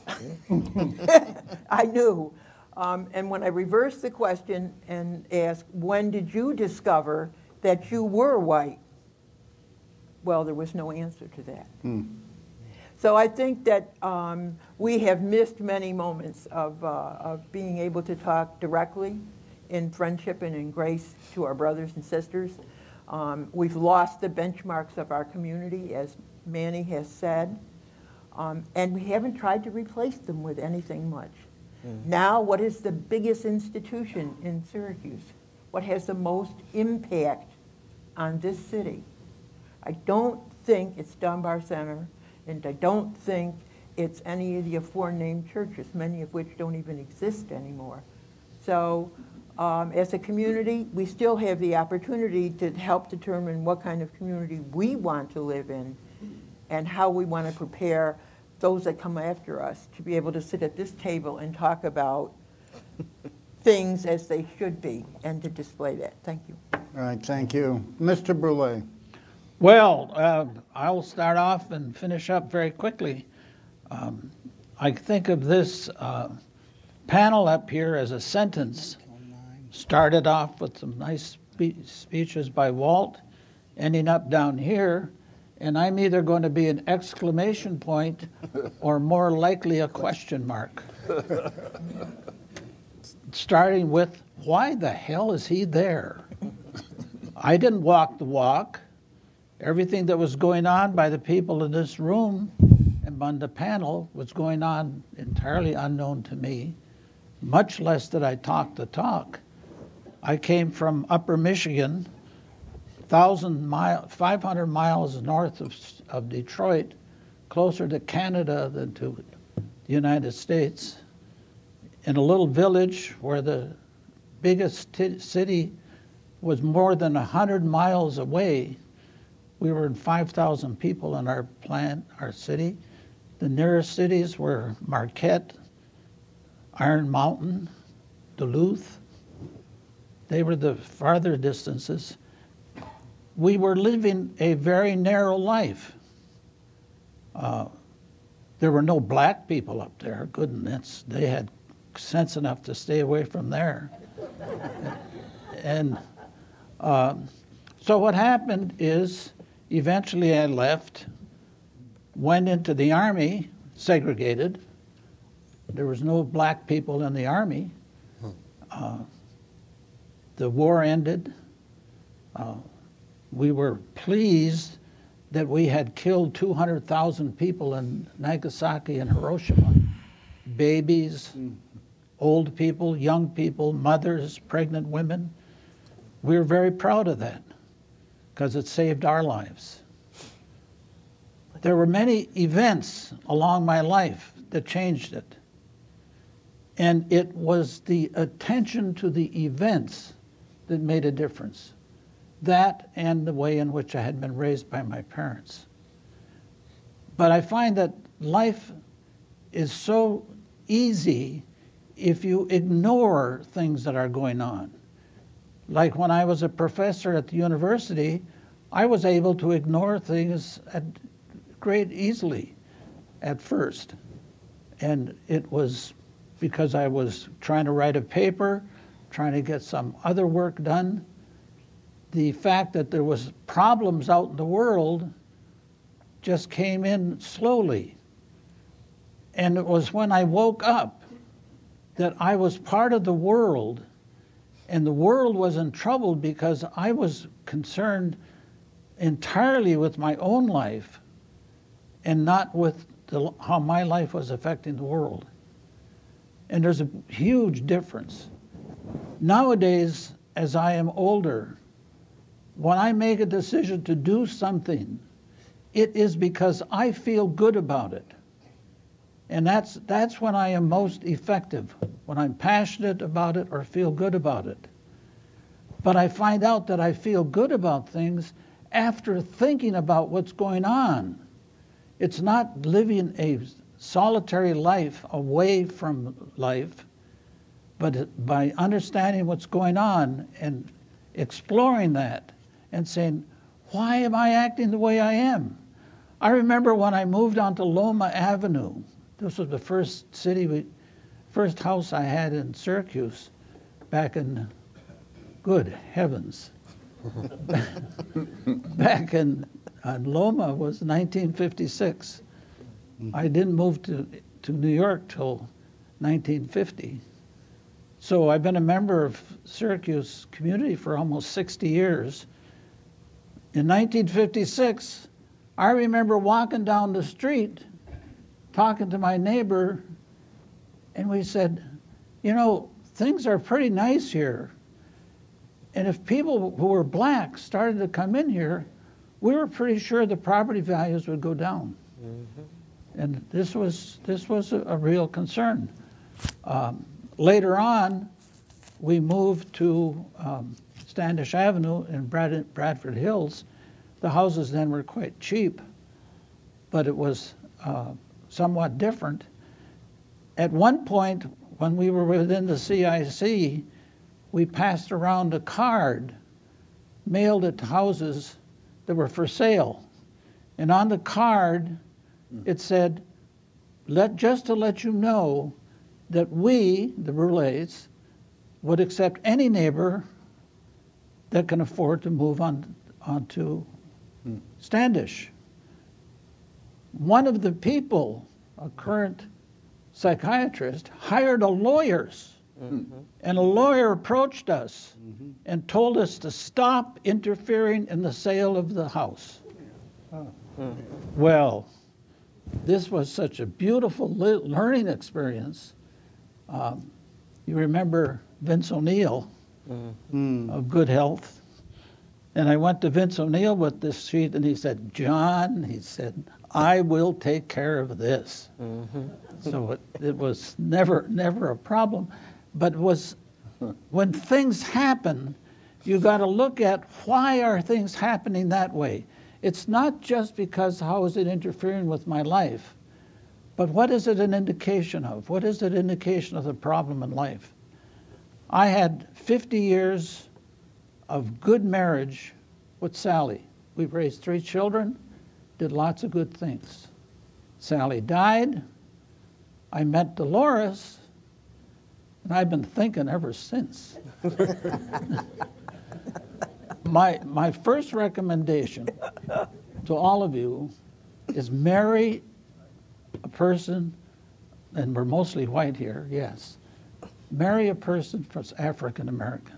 I knew. Um, and when I reversed the question and asked, when did you discover that you were white? Well, there was no answer to that. Mm. So I think that um, we have missed many moments of, uh, of being able to talk directly in friendship and in grace to our brothers and sisters. Um, we've lost the benchmarks of our community, as Manny has said, um, and we haven't tried to replace them with anything much. Mm. Now, what is the biggest institution in Syracuse? What has the most impact on this city? I don't think it's Dunbar Center, and I don't think it's any of the aforenamed churches, many of which don't even exist anymore. So Um, as a community, we still have the opportunity to help determine what kind of community we want to live in and how we want to prepare those that come after us to be able to sit at this table and talk about things as they should be and to display that. Thank you. All right, thank you. Mister Brule. Well, uh, I'll start off and finish up very quickly. Um, I think of this uh, panel up here as a sentence. Started off with some nice spe- speeches by Walt, ending up down here, and I'm either going to be an exclamation point or more likely a question mark. Starting with, why the hell is he there? I didn't walk the walk. Everything that was going on by the people in this room and on the panel was going on entirely unknown to me, much less did I talk the talk. I came from Upper Michigan, thousand mile, five hundred miles north of, of Detroit, closer to Canada than to the United States, in a little village where the biggest t- city was more than one hundred miles away. We were in five thousand people in our plant, our city. The nearest cities were Marquette, Iron Mountain, Duluth. They were the farther distances. We were living a very narrow life. Uh, there were no black people up there. Goodness, they had sense enough to stay away from there. and uh, so what happened is, eventually I left, went into the Army, segregated. There was no black people in the Army. Uh, the war ended. Uh, we were pleased that we had killed two hundred thousand people in Nagasaki and Hiroshima. Babies, mm. old people, young people, mothers, pregnant women. We were very proud of that because it saved our lives. There were many events along my life that changed it. And it was the attention to the events that made a difference. That and the way in which I had been raised by my parents. But I find that life is so easy if you ignore things that are going on. Like when I was a professor at the university, I was able to ignore things at great easily at first. And it was because I was trying to write a paper, trying to get some other work done. The fact that there was problems out in the world just came in slowly. And it was when I woke up that I was part of the world, and the world was in trouble because I was concerned entirely with my own life and not with the, how my life was affecting the world. And there's a huge difference. Nowadays, as I am older, when I make a decision to do something, it is because I feel good about it. And that's that's when I am most effective, when I'm passionate about it or feel good about it. But I find out that I feel good about things after thinking about what's going on. It's not living a solitary life away from life, but by understanding what's going on and exploring that and saying, why am I acting the way I am? I remember when I moved onto Loma Avenue. This was the first city, we, first house I had in Syracuse back in, good heavens. back in uh, Loma was nineteen fifty-six. I didn't move to, to New York till nineteen fifty. So I've been a member of Syracuse community for almost sixty years. In nineteen fifty-six, I remember walking down the street, talking to my neighbor, and we said, you know, things are pretty nice here. And if people who were black started to come in here, we were pretty sure the property values would go down. Mm-hmm. And this was this was a, a real concern. Um, later on, we moved to um, Standish Avenue in Brad- Bradford Hills. The houses then were quite cheap, but it was uh, somewhat different. At one point, when we were within the C I C, we passed around a card, mailed it to houses that were for sale. And on the card, it said, "Let just to let you know that we, the Roulets, would accept any neighbor that can afford to move on onto hmm. Standish." One of the people, a current psychiatrist, hired a lawyer, mm-hmm. and a lawyer approached us mm-hmm. and told us to stop interfering in the sale of the house. Oh. Mm-hmm. Well, this was such a beautiful learning experience. Um, you remember Vince O'Neill mm-hmm. of Good Health? And I went to Vince O'Neill with this sheet, and he said, "John," he said, "I will take care of this." Mm-hmm. So it, it was never, never a problem. But it was when things happen, you got to look at why are things happening that way. It's not just because how is it interfering with my life, but what is it an indication of? What is it an indication of the problem in life? I had fifty years of good marriage with Sally. We've raised three children, did lots of good things. Sally died. I met Dolores, and I've been thinking ever since. my my first recommendation to all of you is marry a person, and we're mostly white here, yes. Marry a person that's African American.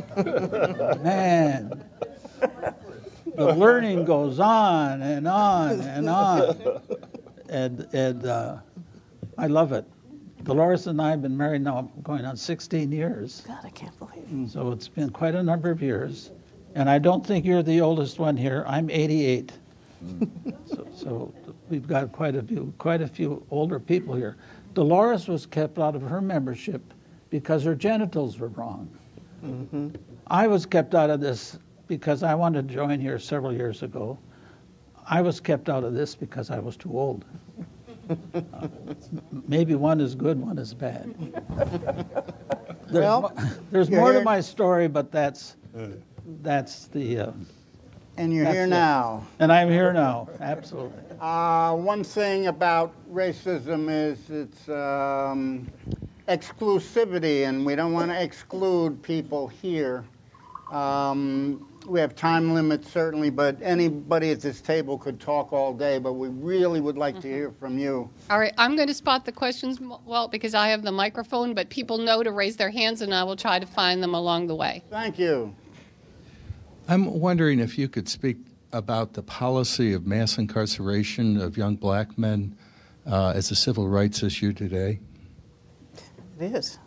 Man, the learning goes on and on and on, and and uh, I love it. Dolores and I have been married now going on sixteen years. God, I can't believe it. So it's been quite a number of years, and I don't think you're the oldest one here. I'm eighty-eight. so, so we've got quite a few quite a few older people here. Dolores was kept out of her membership because her genitals were wrong. Mm-hmm. I was kept out of this because I wanted to join here several years ago. I was kept out of this because I was too old. uh, maybe one is good, one is bad. There's, well, mo- there's more here. to my story, but that's that's the. Uh, and you're here it. now. And I'm here now, absolutely. Uh, one thing about racism is it's um, exclusivity, and we don't want to exclude people here. Um, we have time limits, certainly, but anybody at this table could talk all day, but we really would like mm-hmm. to hear from you. All right, I'm going to spot the questions, well, because I have the microphone, but people know to raise their hands, and I will try to find them along the way. Thank you. I'm wondering if you could speak about the policy of mass incarceration of young black men uh, as a civil rights issue today. It is.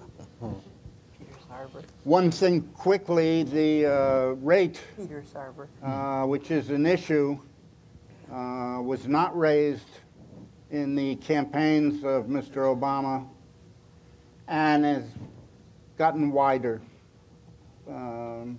One thing quickly, the uh, rate, Peter Sarver. uh, which is an issue, uh, was not raised in the campaigns of Mister Obama and has gotten wider. Um,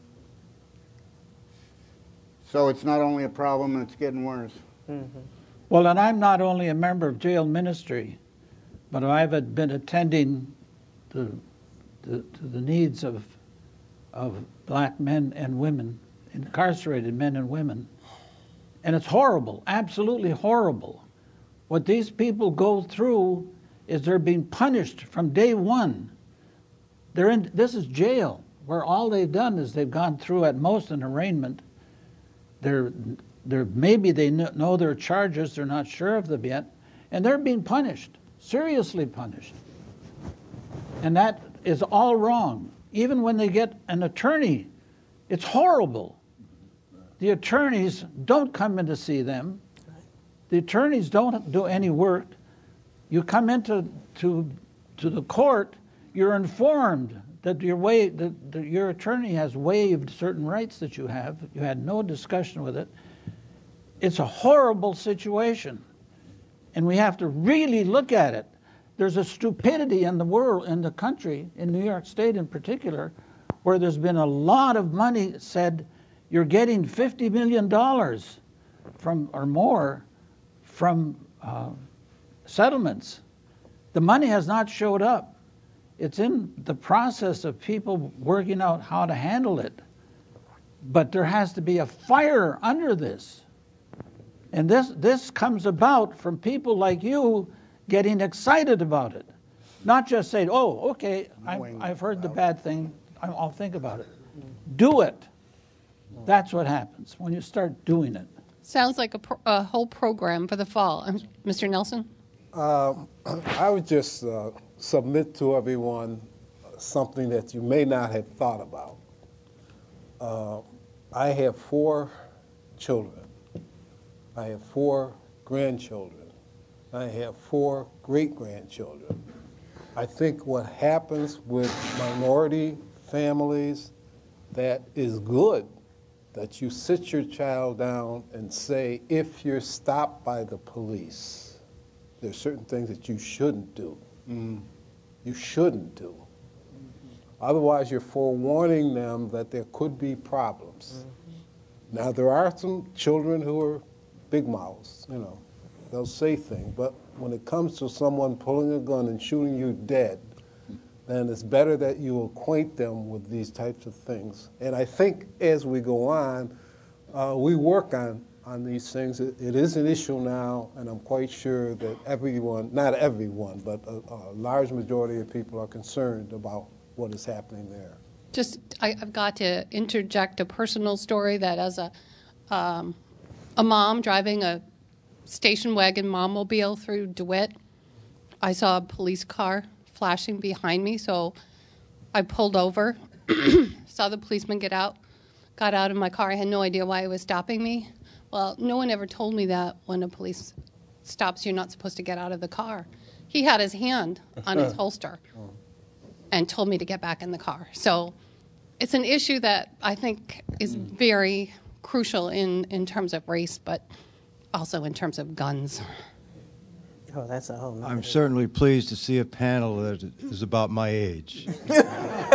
so it's not only a problem, it's getting worse. Mm-hmm. Well, and I'm not only a member of jail ministry, but I've been attending the To, to the needs of of black men and women, incarcerated men and women. And it's horrible, absolutely horrible. What these people go through is they're being punished from day one. They're in, this is jail, where all they've done is they've gone through at most an arraignment. They're, they're, maybe they know their charges, they're not sure of them yet, and they're being punished, seriously punished. And that is all wrong. Even when they get an attorney, it's horrible. The attorneys don't come in to see them. The attorneys don't do any work. You come into to to the court, you're informed that your way that, that your attorney has waived certain rights that you have. You had no discussion with it. It's a horrible situation, and we have to really look at it. there's a stupidity in the world, in the country, in New York State in particular, where there's been a lot of money said, you're getting fifty million dollars from, or more from uh, settlements. The money has not showed up. It's in the process of people working out how to handle it. But there has to be a fire under this. And this, this comes about from people like you getting excited about it. Not just saying, oh, okay, I've, I've heard the bad thing, I'll think about it. Do it. That's what happens when you start doing it. Sounds like a, pro- a whole program for the fall. Um, Mister Nelson? Uh, I would just uh, submit to everyone something that you may not have thought about. Uh, I have four children. I have four grandchildren. I have four great-grandchildren. I think what happens with minority families, that is good, that you sit your child down and say, if you're stopped by the police, there's certain things that you shouldn't do. Mm. You shouldn't do. Otherwise, you're forewarning them that there could be problems. Mm-hmm. Now, there are some children who are big mouths, you know. They'll say things, but when it comes to someone pulling a gun and shooting you dead, then it's better that you acquaint them with these types of things. And I think as we go on, uh, we work on, on these things. It, it is an issue now, and I'm quite sure that everyone, not everyone, but a, a large majority of people are concerned about what is happening there. Just, I, I've got to interject a personal story that as a, um, a mom driving a station wagon mom-mobile through DeWitt, I saw a police car flashing behind me, so I pulled over, saw the policeman get out, got out of my car. I had no idea why he was stopping me. Well, no one ever told me that when a police stops, you're not supposed to get out of the car. He had his hand on his holster and told me to get back in the car. So it's an issue that I think is very crucial in, in terms of race, but also in terms of guns. Oh, that's a whole nother I'm certainly pleased to see a panel that is about my age. And,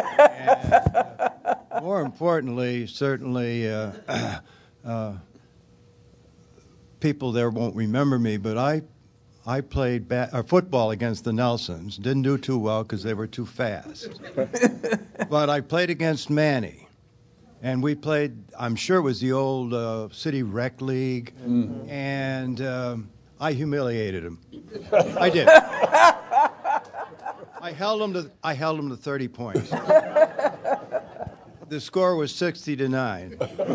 uh, more importantly, certainly, uh, uh, people there won't remember me, but I, I played ba- or football against the Nelsons. Didn't do too well because they were too fast. But I played against Manny. And we played, I'm sure it was the old uh, City Rec League, mm-hmm. and um, I humiliated him. I did. I held him to I held him to thirty points. The score was sixty to nine.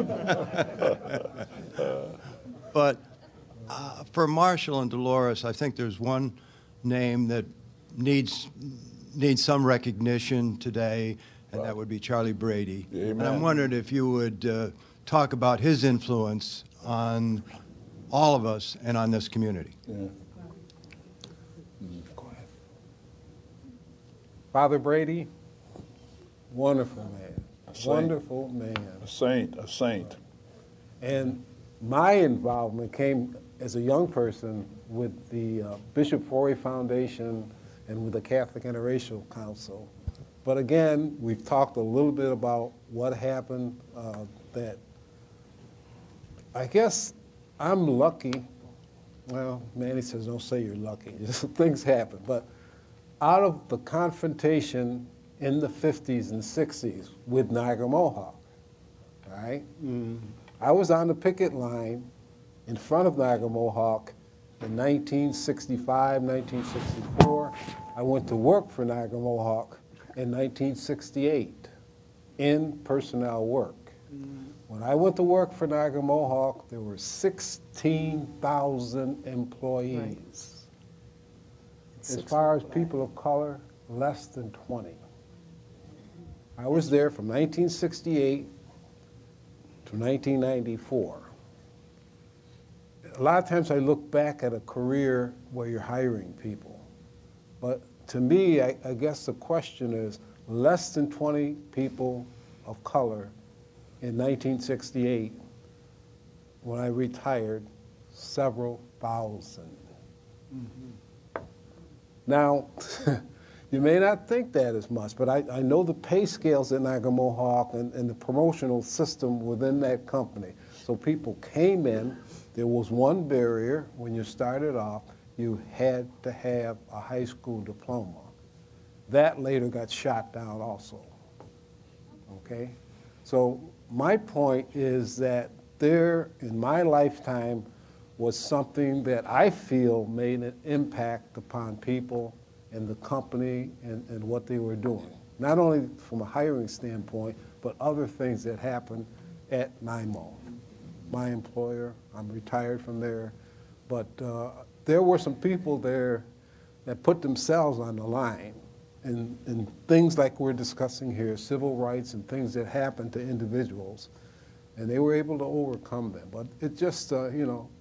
But uh, for Marshall and Dolores, I think there's one name that needs needs some recognition today, and that would be Charlie Brady. Amen. And I'm wondering if you would uh, talk about his influence on all of us and on this community. Yeah. Go ahead. Father Brady, wonderful man, A wonderful man. A saint, a saint. And my involvement came as a young person with the uh, Bishop Forey Foundation and with the Catholic Interracial Council. But again, we've talked a little bit about what happened, uh, that I guess I'm lucky. Well, Manny says, don't say you're lucky. Just things happen. But out of the confrontation in the fifties and sixties with Niagara Mohawk, all right? Mm. I was on the picket line in front of Niagara Mohawk in nineteen sixty-five, nineteen sixty-four. I went to work for Niagara Mohawk in nineteen sixty-eight in personnel work. Mm. When I went to work for Niagara Mohawk, there were sixteen thousand employees. Right. As far as people of color, less than twenty. I was there from nineteen sixty-eight to nineteen ninety-four. A lot of times I look back at a career where you're hiring people. But to me, I, I guess the question is, less than twenty people of color in nineteen sixty-eight, when I retired, several thousand. Mm-hmm. Now, you may not think that as much, but I, I know the pay scales at Niagara Mohawk and, and the promotional system within that company. So people came in, there was one barrier. When you started off, you had to have a high school diploma. That later got shot down also, okay? So my point is that there, in my lifetime, was something that I feel made an impact upon people and the company and, and what they were doing. Not only from a hiring standpoint, but other things that happened at N Y M O. My employer, I'm retired from there, but uh, there were some people there that put themselves on the line. And, and things like we're discussing here, civil rights and things that happen to individuals, and they were able to overcome them. But it just, uh, you know,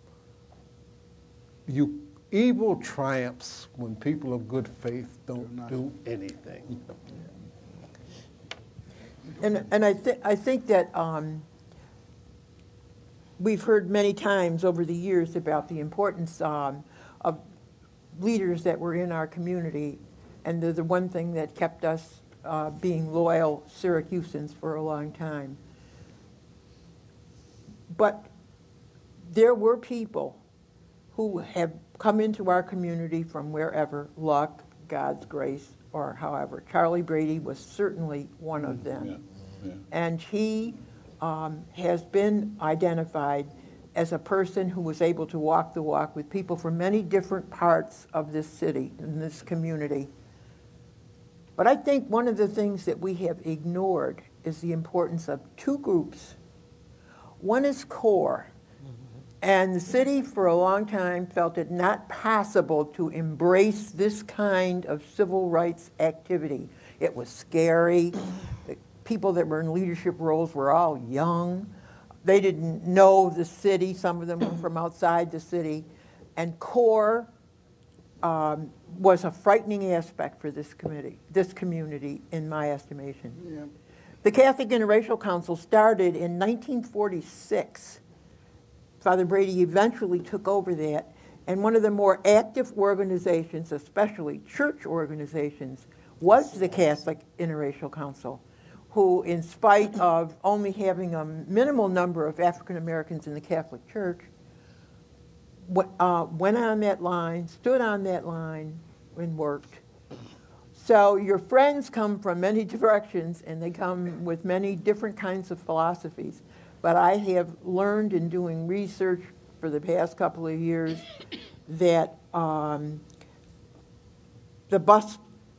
you evil triumphs when people of good faith don't do anything. And and I think I think that um, we've heard many times over the years about the importance um, of leaders that were in our community, and they're the one thing that kept us uh, being loyal Syracusans for a long time. But there were people who have come into our community from wherever, luck, God's grace, or however. Charlie Brady was certainly one of them. Yeah, yeah. And he um, has been identified as a person who was able to walk the walk with people from many different parts of this city and this community. But I think one of the things that we have ignored is the importance of two groups. One is CORE. And the city for a long time felt it not possible to embrace this kind of civil rights activity. It was scary. The people that were in leadership roles were all young. They didn't know the city. Some of them were from outside the city. And CORE um, was a frightening aspect for this committee, this community, in my estimation. Yeah. The Catholic Interracial Council started in nineteen forty-six. Father Brady eventually took over that, and one of the more active organizations, especially church organizations, was the Catholic Interracial Council, who, in spite of only having a minimal number of African Americans in the Catholic Church, uh, went on that line, stood on that line, and worked. So your friends come from many directions, and they come with many different kinds of philosophies. But I have learned in doing research for the past couple of years that um, the bus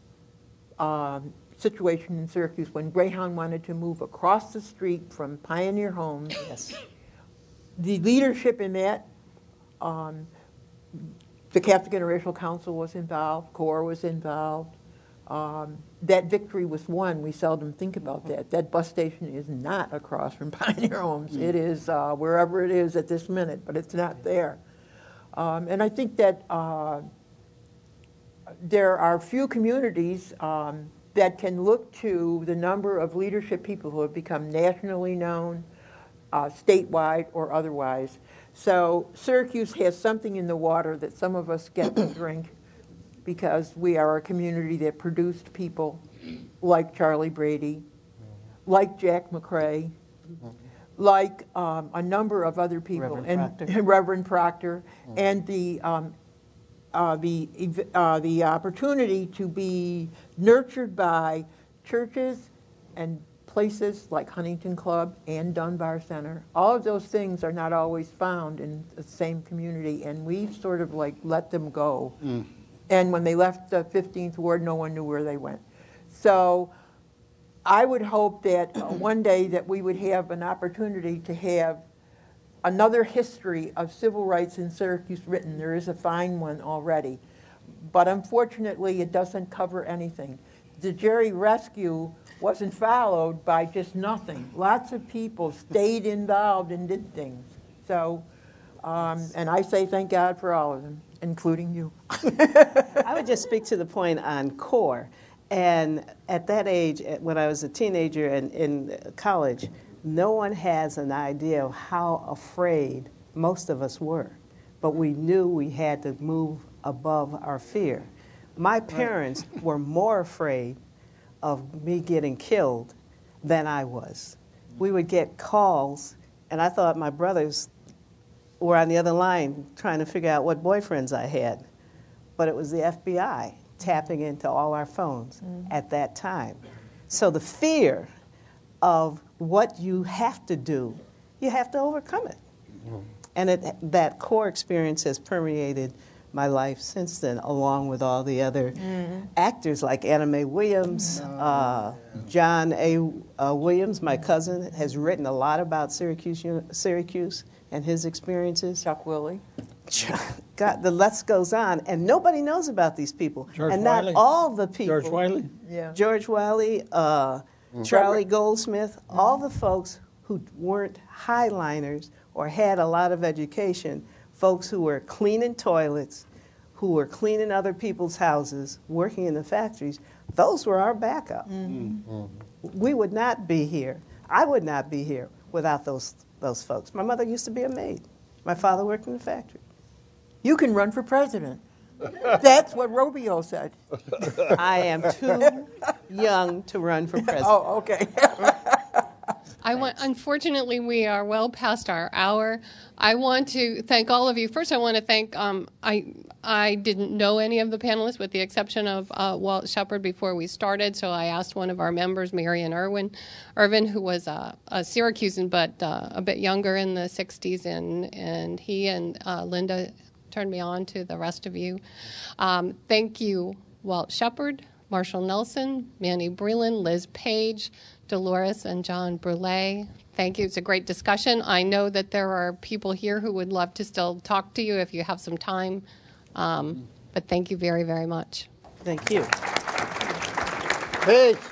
um, situation in Syracuse, when Greyhound wanted to move across the street from Pioneer Homes, Yes. the leadership in that, um, the Catholic Interracial Council was involved, CORE was involved. Um, that victory was won. We seldom think about that. That bus station is not across from Pioneer Homes. Mm. It is uh, wherever it is at this minute, but it's not there. Um, and I think that uh, there are few communities um, that can look to the number of leadership people who have become nationally known, uh, statewide or otherwise. So Syracuse has something in the water that some of us get to drink, because we are a community that produced people like Charlie Brady, like Jack McCrae, like um, a number of other people, Reverend and Proctor. Reverend Proctor, mm-hmm. and the um, uh, the uh, the opportunity to be nurtured by churches and places like Huntington Club and Dunbar Center. All of those things are not always found in the same community, and we've sort of like let them go. Mm. And when they left the fifteenth Ward, no one knew where they went. So I would hope that uh, one day that we would have an opportunity to have another history of civil rights in Syracuse written. There is a fine one already. But unfortunately, it doesn't cover anything. The Jerry Rescue wasn't followed by just nothing. Lots of people stayed involved and did things. So, um, and I say thank God for all of them, including you. I would just speak to the point on CORE. And at that age, when I was a teenager and in college, no one has an idea of how afraid most of us were. But we knew we had to move above our fear. My parents were more afraid of me getting killed than I was. We would get calls, and I thought my brothers were on the other line trying to figure out what boyfriends I had. But it was the F B I tapping into all our phones mm-hmm. at that time. So the fear of what you have to do, you have to overcome it. Mm-hmm. And it, that core experience has permeated my life since then, along with all the other mm-hmm. actors like Anna Mae Williams, mm-hmm. uh, John A. Uh, Williams, my cousin, has written a lot about Syracuse, Syracuse and his experiences. Chuck Willie. God, the list goes on, and nobody knows about these people. George and not Wiley. all the people. George Wiley. Yeah. George Wiley, uh, mm-hmm. Charlie Goldsmith, mm-hmm. all the folks who weren't highliners or had a lot of education, folks who were cleaning toilets, who were cleaning other people's houses, working in the factories, those were our backup. Mm-hmm. Mm-hmm. We would not be here. I would not be here without those those folks. My mother used to be a maid. My father worked in the factory. You can run for president. That's what Robio said. I am too young to run for president. Oh, okay. I want, unfortunately, we are well past our hour. I want to thank all of you. First, I want to thank, um, I I didn't know any of the panelists with the exception of uh, Walt Shepard before we started, so I asked one of our members, Marion Irwin, Irvin, who was a, a Syracusan but uh, a bit younger in the sixties, and, and he and uh, Linda turned me on to the rest of you. Um, thank you, Walt Shepard, Marshall Nelson, Manny Breland, Liz Page, Dolores and John Brule. Thank you. It's a great discussion. I know that there are people here who would love to still talk to you if you have some time. Um, but thank you very, very much. Thank you. Peace.